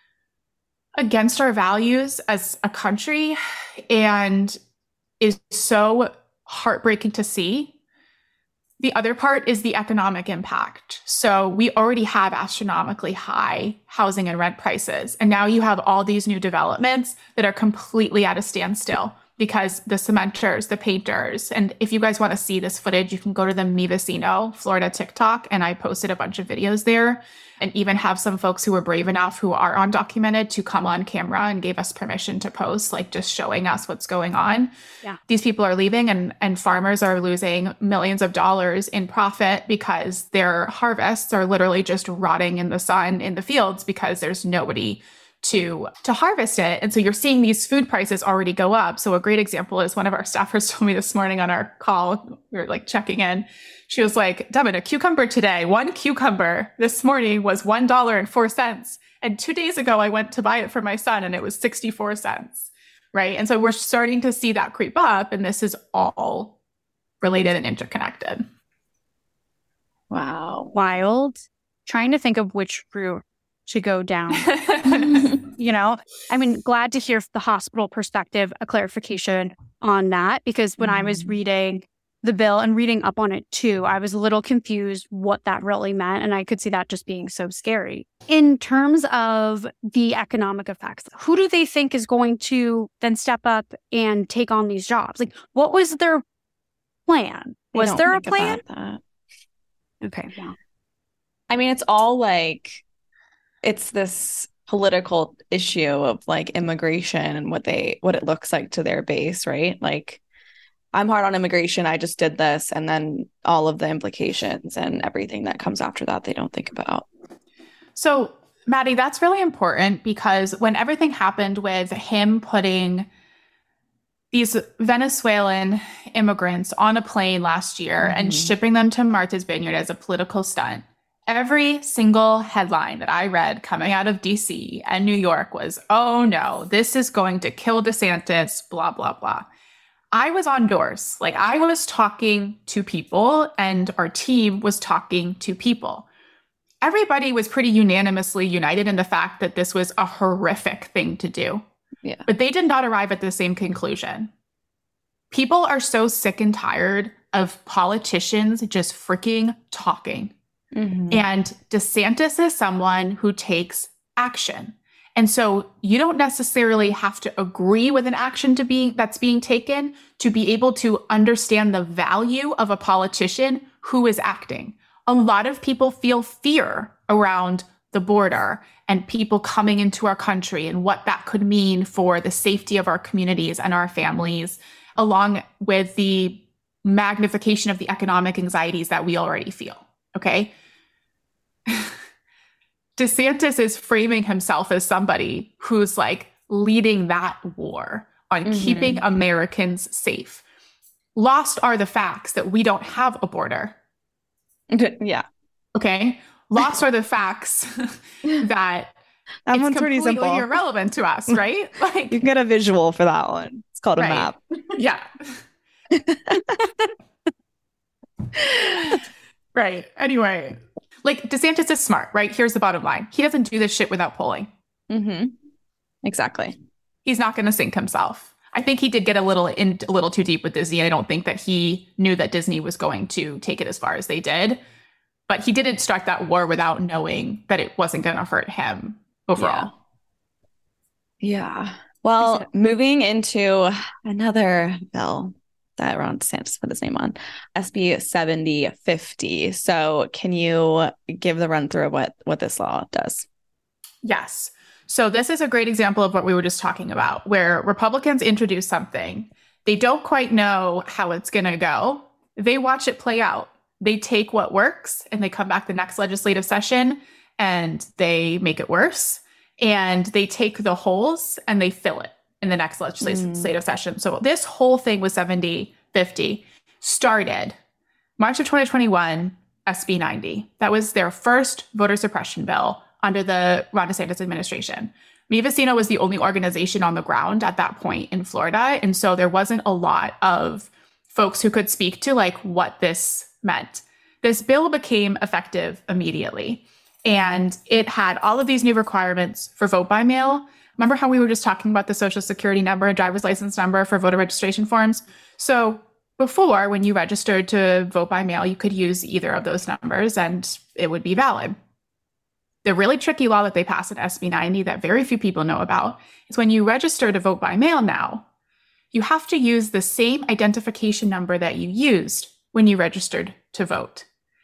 against our values as a country, and is so heartbreaking to see. The other part is the economic impact. So we already have astronomically high housing and rent prices. And now you have all these new developments that are completely at a standstill because the cementers, the painters, and if you guys want to see this footage, you can go to the Mi Vecino Florida TikTok, and I posted a bunch of videos there, and even have some folks who were brave enough, who are undocumented, to come on camera and gave us permission to post, like just showing us what's going on. Yeah. These people are leaving, and, and farmers are losing millions of dollars in profit because their harvests are literally just rotting in the sun in the fields because there's nobody to to harvest it. And so you're seeing these food prices already go up. So a great example is one of our staffers told me this morning on our call, we were like checking in. She was like, Devin, a cucumber today, one cucumber this morning was one dollar and four cents. And two days ago, I went to buy it for my son and it was sixty-four cents, right? And so we're starting to see that creep up, and this is all related and interconnected. Wow. Wild. Trying to think of which route to go down. You know, I mean, glad to hear the hospital perspective, a clarification on that, because when mm-hmm. I was reading the bill and reading up on it too, I was a little confused what that really meant. And I could see that just being so scary. In terms of the economic effects, who do they think is going to then step up and take on these jobs? Like, what was their plan? They was there a think plan? about that. Okay. Yeah. I mean, it's all like, it's this political issue of like immigration and what they what it looks like to their base, right? Like, I'm hard on immigration, I just did this, and then all of the implications and everything that comes after that they don't think about. So Maddie, that's really important, because when everything happened with him putting these Venezuelan immigrants on a plane last year mm-hmm. and shipping them to Martha's Vineyard as a political stunt, Every single headline that I read coming out of D C and New York was, oh no, this is going to kill DeSantis, blah, blah, blah. I was on doors. Like I was talking to people and our team was talking to people. Everybody was pretty unanimously united in the fact that this was a horrific thing to do. Yeah. But they did not arrive at the same conclusion. People are so sick and tired of politicians just freaking talking. Mm-hmm. And DeSantis is someone who takes action. And so you don't necessarily have to agree with an action to be that's being taken to be able to understand the value of a politician who is acting. A lot of people feel fear around the border and people coming into our country and what that could mean for the safety of our communities and our families, along with the magnification of the economic anxieties that we already feel. Okay. DeSantis is framing himself as somebody who's like leading that war on mm-hmm. keeping Americans safe. Lost are the facts that we don't have a border. Yeah. Okay. Lost are the facts that that it's one's pretty completely simple. irrelevant to us, right? Like you can get a visual for that one. It's called a right. map. Yeah. Right. Anyway, like DeSantis is smart, right? Here's the bottom line. He doesn't do this shit without polling. Mm-hmm. Exactly. He's not going to sink himself. I think he did get a little in a little too deep with Disney. I don't think that he knew that Disney was going to take it as far as they did. But he didn't start that war without knowing that it wasn't going to hurt him overall. Yeah. yeah. Well, moving into another bill that Ron DeSantis put his name on, S B seventy fifty. So can you give the run through of what, what this law does? Yes. So this is a great example of what we were just talking about, where Republicans introduce something. They don't quite know how it's going to go. They watch it play out. They take what works and they come back the next legislative session and they make it worse. And they take the holes and they fill it in the next legislative mm. session. So this whole thing with seventy fifty started March of twenty twenty-one, S B ninety. That was their first voter suppression bill under the Ron DeSantis administration. Mi Vecino was the only organization on the ground at that point in Florida. And so there wasn't a lot of folks who could speak to like what this meant. This bill became effective immediately. And it had all of these new requirements for vote by mail. Remember how we were just talking about the social security number, driver's license number for voter registration forms? So before, when you registered to vote by mail, you could use either of those numbers and it would be valid. The really tricky law that they passed in S B ninety that very few people know about is when you register to vote by mail now, you have to use the same identification number that you used when you registered to vote.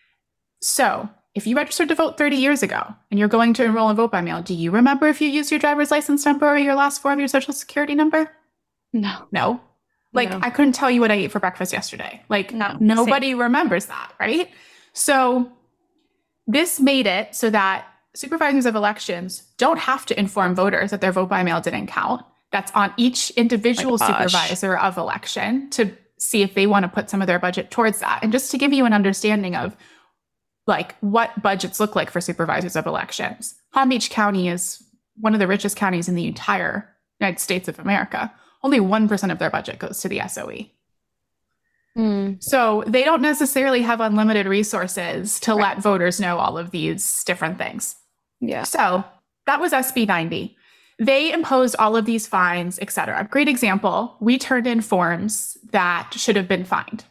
So if you registered to vote thirty years ago and you're going to enroll in vote by mail, do you remember if you used your driver's license number or your last four of your social security number? No. No. Like, no. I couldn't tell you what I ate for breakfast yesterday. Like, no. nobody Same. remembers that, right? So this made it so that supervisors of elections don't have to inform voters that their vote by mail didn't count. That's on each individual like, supervisor of election to see if they want to put some of their budget towards that. And just to give you an understanding of like what budgets look like for supervisors of elections. Palm Beach County is one of the richest counties in the entire United States of America. Only one percent of their budget goes to the S O E. Mm. So they don't necessarily have unlimited resources to right. let voters know all of these different things. Yeah. So that was S B ninety. They imposed all of these fines, et cetera. Great example. We turned in forms that should have been fined.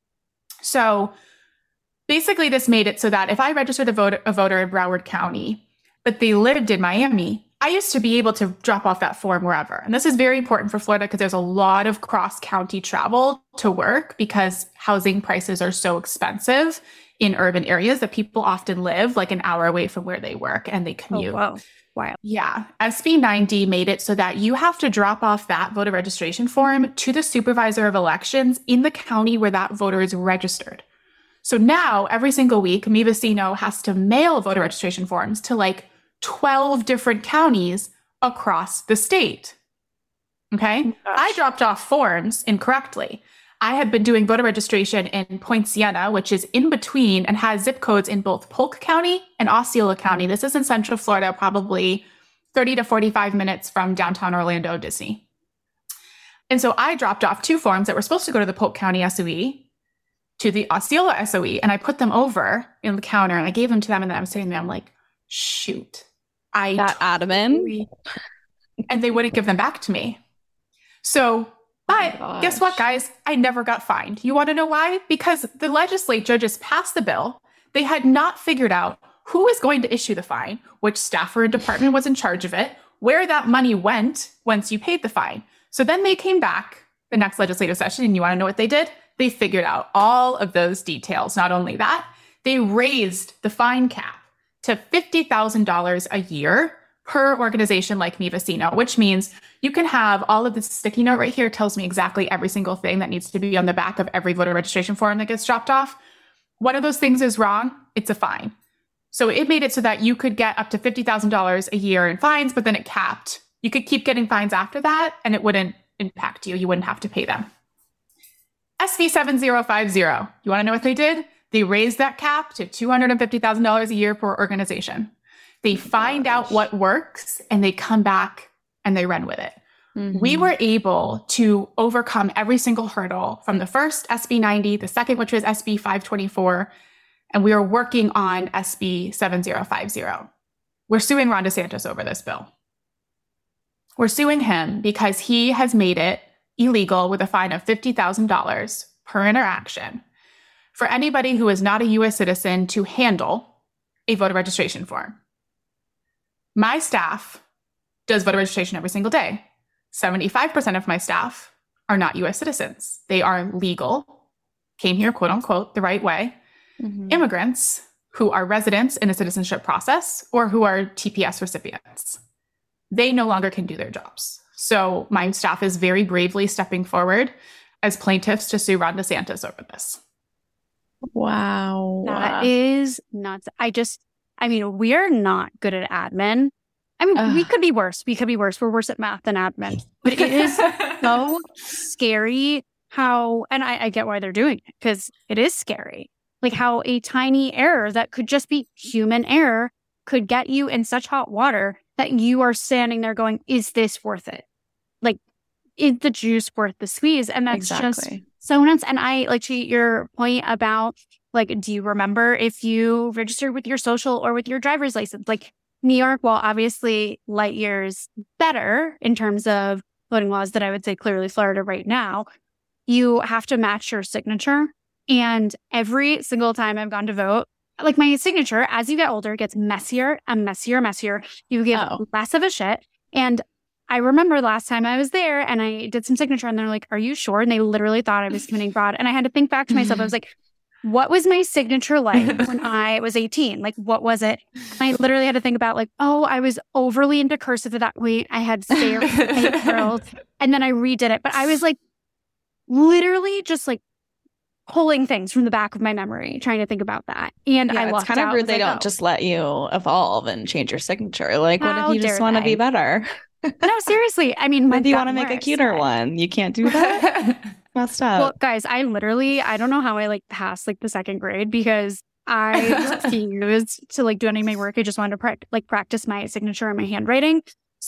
So basically, this made it so that if I registered a voter, a voter in Broward County, but they lived in Miami, I used to be able to drop off that form wherever. And this is very important for Florida because there's a lot of cross-county travel to work because housing prices are so expensive in urban areas that people often live like an hour away from where they work and they commute. Oh, wow. Wow. Yeah. S B ninety made it so that you have to drop off that voter registration form to the supervisor of elections in the county where that voter is registered. So now every single week, Mi Vecino has to mail voter registration forms to like twelve different counties across the state. Okay. Gosh. I dropped off forms incorrectly. I had been doing voter registration in Point Siena, which is in between and has zip codes in both Polk County and Osceola County. This is in Central Florida, probably thirty to forty-five minutes from downtown Orlando, Disney. And so I dropped off two forms that were supposed to go to the Polk County S O E to the Osceola S O E, and I put them over in the counter and I gave them to them, and then I'm sitting there, I'm like, shoot. I That admin. And they wouldn't give them back to me. So, but Oh guess what, guys? I never got fined. You want to know why? Because the legislature just passed the bill. They had not figured out who is going to issue the fine, which staff or department was in charge of it, where that money went once you paid the fine. So then they came back the next legislative session, and you want to know what they did? They figured out all of those details. Not only that, they raised the fine cap to fifty thousand dollars a year per organization like Mi Vecino, which means you can have all of this sticky note right here tells me exactly every single thing that needs to be on the back of every voter registration form that gets dropped off. One of those things is wrong, it's a fine. So it made it so that you could get up to fifty thousand dollars a year in fines, but then it capped. You could keep getting fines after that and it wouldn't impact you. You wouldn't have to pay them. S B seven zero five zero, you want to know what they did? They raised that cap to two hundred fifty thousand dollars a year per organization. They find out what works and they come back and they run with it. Mm-hmm. We were able to overcome every single hurdle from the first S B ninety, the second, which was S B five twenty-four, and we are working on S B seven zero five zero. We're suing Ron DeSantis over this bill. We're suing him because he has made it illegal with a fine of fifty thousand dollars per interaction for anybody who is not a U S citizen to handle a voter registration form. My staff does voter registration every single day. seventy-five percent of my staff are not U S citizens. They are legal, came here, quote unquote, the right way, mm-hmm. immigrants who are residents in the citizenship process or who are T P S recipients. They no longer can do their jobs. So my staff is very bravely stepping forward as plaintiffs to sue Ron DeSantis over this. Wow. That is nuts. I just, I mean, we are not good at admin. I mean, Ugh. we could be worse. We could be worse. We're worse at math than admin. But it is so scary how, and I, I get why they're doing it, because it is scary. Like how a tiny error that could just be human error could get you in such hot water that you are standing there going, is this worth it? Like, is the juice worth the squeeze? And that's exactly. just so nuts. And I, like, to your point about, like, do you remember if you registered with your social or with your driver's license? Like, New York, while obviously light years better in terms of voting laws that I would say clearly Florida right now, you have to match your signature. And every single time I've gone to vote, like my signature, as you get older, gets messier and messier, messier. You give oh. less of a shit. And I remember the last time I was there and I did some signature and they're like, are you sure? And they literally thought I was committing fraud. And I had to think back to myself. I was like, what was my signature like when I was eighteen? Like, what was it? And I literally had to think about like, oh, I was overly into cursive at that point. I had stairs, curls, and then I redid it. But I was like, literally just like pulling things from the back of my memory, trying to think about that. And yeah, I it's kind of rude they don't just let you evolve and change your signature. Like, what if you just want to be better? No, seriously. I mean, if you want to make a cuter one, you can't do that. Messed up. Well, guys, I literally, I don't know how I like passed like the second grade because I refused to like do any of my work. I just wanted to pra- like practice my signature and my handwriting.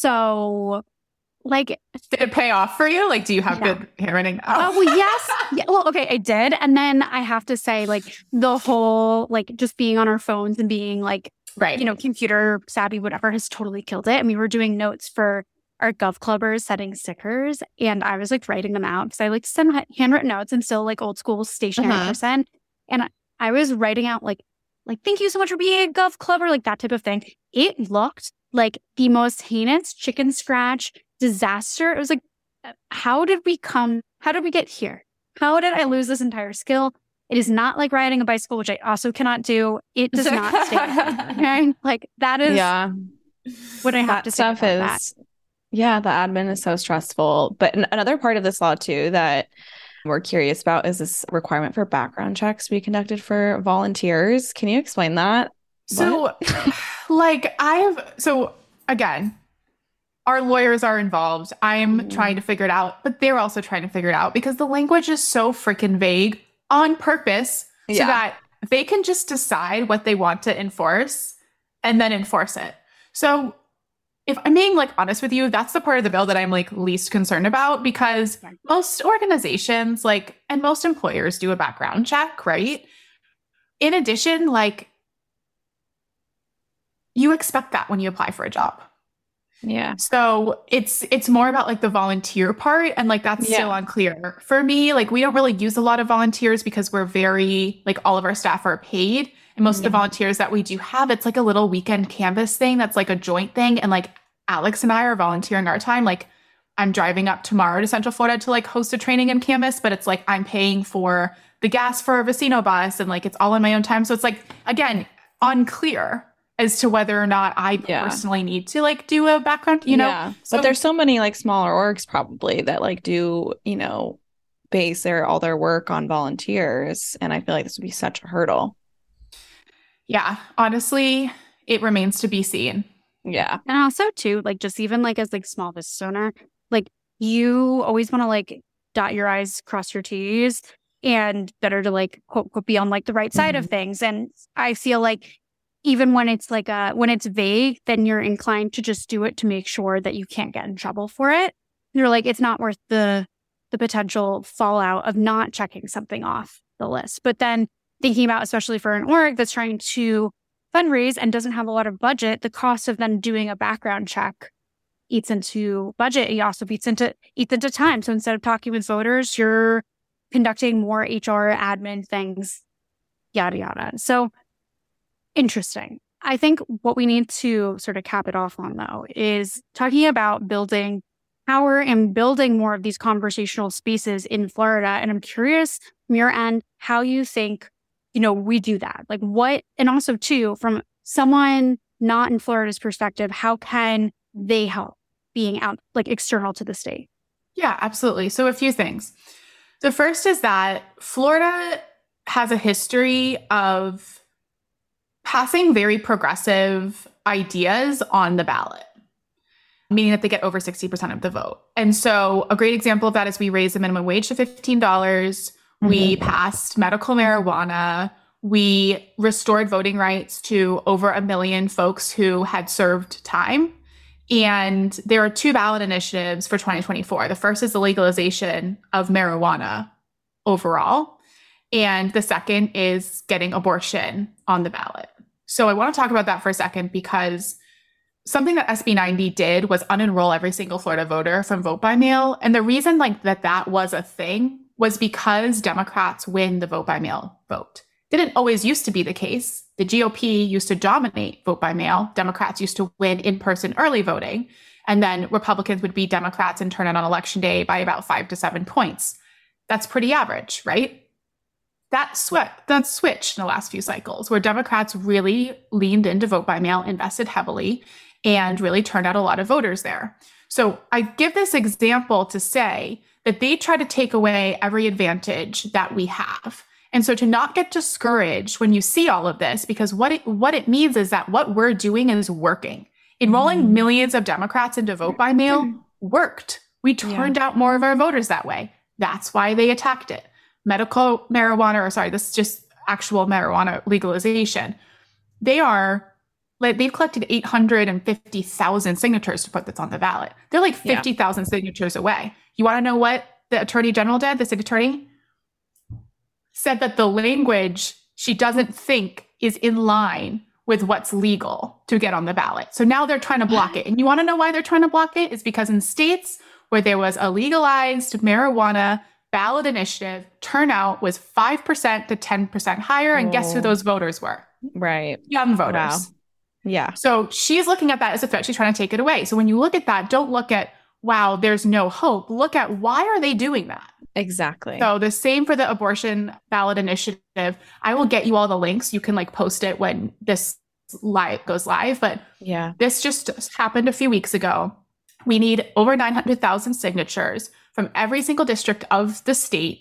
So, like, did it pay off for you? Like, do you have yeah. good handwriting? Oh, oh well, yes. Yeah, well, okay, I did. And then I have to say, like, the whole like just being on our phones and being like, right, you know, computer savvy, whatever, has totally killed it. And we were doing notes for our Gov Clubbers setting stickers, and I was like writing them out because I like to send handwritten notes. I'm still like old school stationary uh-huh. person, and I, I was writing out like, like thank you so much for being a Gov Clubber, like that type of thing. It looked like the most heinous chicken scratch disaster. It was like, how did we come? How did we get here? How did I lose this entire skill? It is not like riding a bicycle, which I also cannot do. It does not stay. Okay? Like that is yeah. what I have that to stuff say about is. That. Yeah, the admin is so stressful. But another part of this law, too, that we're curious about is this requirement for background checks to be conducted for volunteers. Can you explain that? So, like, I have, so again, our lawyers are involved. I'm Mhm. trying to figure it out, but they're also trying to figure it out because the language is so freaking vague on purpose so Yeah. that they can just decide what they want to enforce and then enforce it. So if I'm being like honest with you, that's the part of the bill that I'm like least concerned about because most organizations like, and most employers do a background check, right? In addition, like you expect that when you apply for a job. Yeah. So it's it's more about like the volunteer part and like that's Yeah. still unclear. For me, like we don't really use a lot of volunteers because we're very like all of our staff are paid and most of the Yeah. volunteers that we do have, it's like a little weekend canvas thing that's like a joint thing and like Alex and I are volunteering our time. Like I'm driving up tomorrow to Central Florida to like host a training in Canvas, but it's like I'm paying for the gas for a Vecino bus and like it's all in my own time. So it's like, again, unclear as to whether or not I Yeah. personally need to like do a background, you know? Yeah. So- but there's so many like smaller orgs probably that like do, you know, base their all their work on volunteers. And I feel like this would be such a hurdle. Yeah, honestly, it remains to be seen. Yeah. And also too, like just even like as like small business owner, like you always want to like dot your I's, cross your T's, and better to like quote, quote, be on like the right side of things. And I feel like even when it's like a when it's vague, then you're inclined to just do it to make sure that you can't get in trouble for it. You're like, it's not worth the the potential fallout of not checking something off the list. But then thinking about, especially for an org that's trying to fundraise and doesn't have a lot of budget, the cost of then doing a background check eats into budget. It also eats into eats into time. So instead of talking with voters, you're conducting more H R admin things, yada yada. So interesting. I think what we need to sort of cap it off on though is talking about building power and building more of these conversational spaces in Florida. And I'm curious from your end how you think, you know, we do that. Like what, and also too, from someone not in Florida's perspective, how can they help being out like external to the state? Yeah, absolutely. So a few things. The first is that Florida has a history of passing very progressive ideas on the ballot, meaning that they get over sixty percent of the vote. And so a great example of that is we raised the minimum wage to fifteen dollars. Mm-hmm. We passed medical marijuana. We restored voting rights to over a million folks who had served time. And there are two ballot initiatives for twenty twenty-four. The first is the legalization of marijuana overall. And the second is getting abortion on the ballot. So I want to talk about that for a second because something that S B ninety did was unenroll every single Florida voter from vote by mail. And the reason like that that was a thing was because Democrats win the vote by mail vote. Didn't always used to be the case. The G O P used to dominate vote by mail. Democrats used to win in-person early voting. And then Republicans would beat Democrats and turn out on election day by about five to seven points. That's pretty average, right? That sweat, that switched in the last few cycles where Democrats really leaned into vote by mail, invested heavily, and really turned out a lot of voters there. So I give this example to say that they try to take away every advantage that we have. And so to not get discouraged when you see all of this, because what it, what it means is that what we're doing is working. Enrolling mm-hmm. millions of Democrats into vote by mail mm-hmm. worked. We turned yeah. out more of our voters that way. That's why they attacked it. Medical marijuana, or sorry, this is just actual marijuana legalization. They are, like, they've collected eight hundred fifty thousand signatures to put this on the ballot. They're like fifty thousand yeah. signatures away. You want to know what the Attorney General did? The state attorney said that the language she doesn't think is in line with what's legal to get on the ballot. So now they're trying to block it. And you want to know why they're trying to block it? It's because in states where there was a legalized marijuana ballot initiative, turnout was five percent to ten percent higher. And oh. guess who those voters were? Right. Young voters. Wow. Yeah. So she's looking at that as a threat. She's trying to take it away. So when you look at that, don't look at, wow, there's no hope. Look at why are they doing that? Exactly. So the same for the abortion ballot initiative. I will get you all the links. You can like post it when this live goes live. But yeah, this just happened a few weeks ago. We need over nine hundred thousand signatures from every single district of the state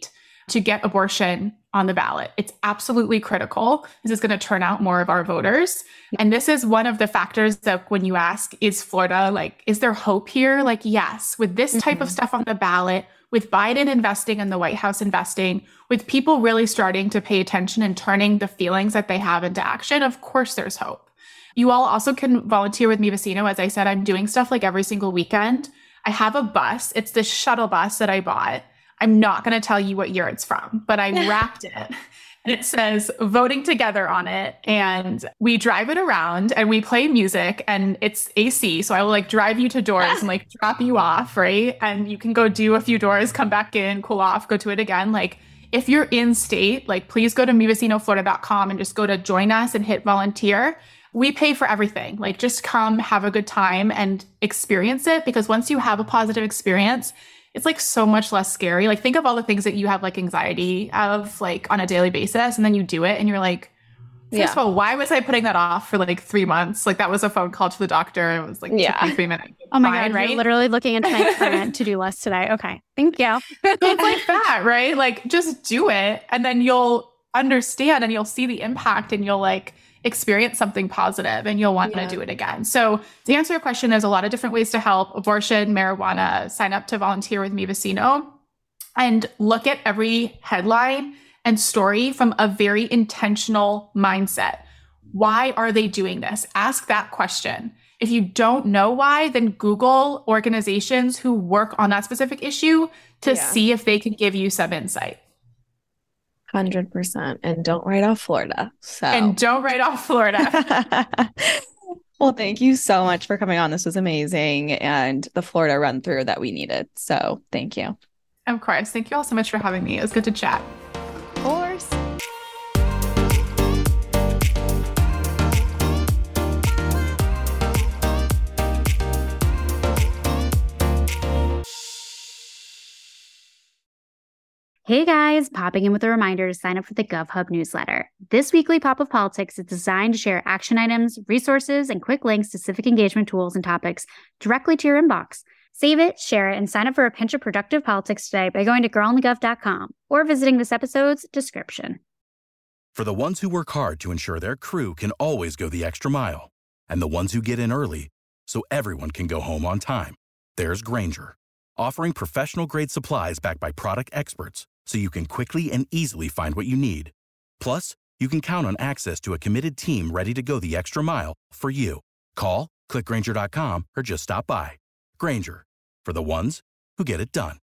to get abortion on the ballot. It's absolutely critical. This is going to turn out more of our voters. And this is one of the factors that when you ask, is Florida, like, is there hope here? Like, yes, with this type mm-hmm. of stuff on the ballot, with Biden investing and the White House investing, with people really starting to pay attention and turning the feelings that they have into action, of course there's hope. You all also can volunteer with Mi Vecino. As I said, I'm doing stuff like every single weekend. I have a bus. It's this shuttle bus that I bought. I'm not going to tell you what year it's from, but I wrapped it and it says voting together on it. And we drive it around and we play music and it's A C. So I will like drive you to doors and like drop you off, right? And you can go do a few doors, come back in, cool off, go to it again. Like if you're in state, like please go to mi vecino florida dot com and just go to join us and hit volunteer. We pay for everything. Like just come have a good time and experience it, because once you have a positive experience, it's like so much less scary. Like think of all the things that you have like anxiety of like on a daily basis, and then you do it and you're like, first yeah. of all, why was I putting that off for like three months? Like that was a phone call to the doctor. It was like yeah. took me three minutes. Oh my Fine, God, right? You're literally looking into my current to-do list today. Okay, thank you. It's like that, right? Like just do it and then you'll understand and you'll see the impact and you'll like experience something positive and you'll want yeah. to do it again. So to answer your question, there's a lot of different ways to help. Abortion, marijuana, sign up to volunteer with Mi Vecino, and look at every headline and story from a very intentional mindset. Why are they doing this? Ask that question. If you don't know why, then Google organizations who work on that specific issue to yeah. see if they can give you some insight. one hundred percent. And don't write off Florida. So And don't write off Florida. Well, thank you so much for coming on. This was amazing. And the Florida run through that we needed. So thank you. Of course. Thank you all so much for having me. It was good to chat. Of course. Hey guys, popping in with a reminder to sign up for the GovHub newsletter. This weekly Pop of Politics is designed to share action items, resources, and quick links to civic engagement tools and topics directly to your inbox. Save it, share it, and sign up for a pinch of productive politics today by going to girl in the gov dot com or visiting this episode's description. For the ones who work hard to ensure their crew can always go the extra mile, and the ones who get in early so everyone can go home on time, there's Grainger, offering professional-grade supplies backed by product experts, so you can quickly and easily find what you need. Plus, you can count on access to a committed team ready to go the extra mile for you. Call, click grainger dot com, or just stop by. Grainger, for the ones who get it done.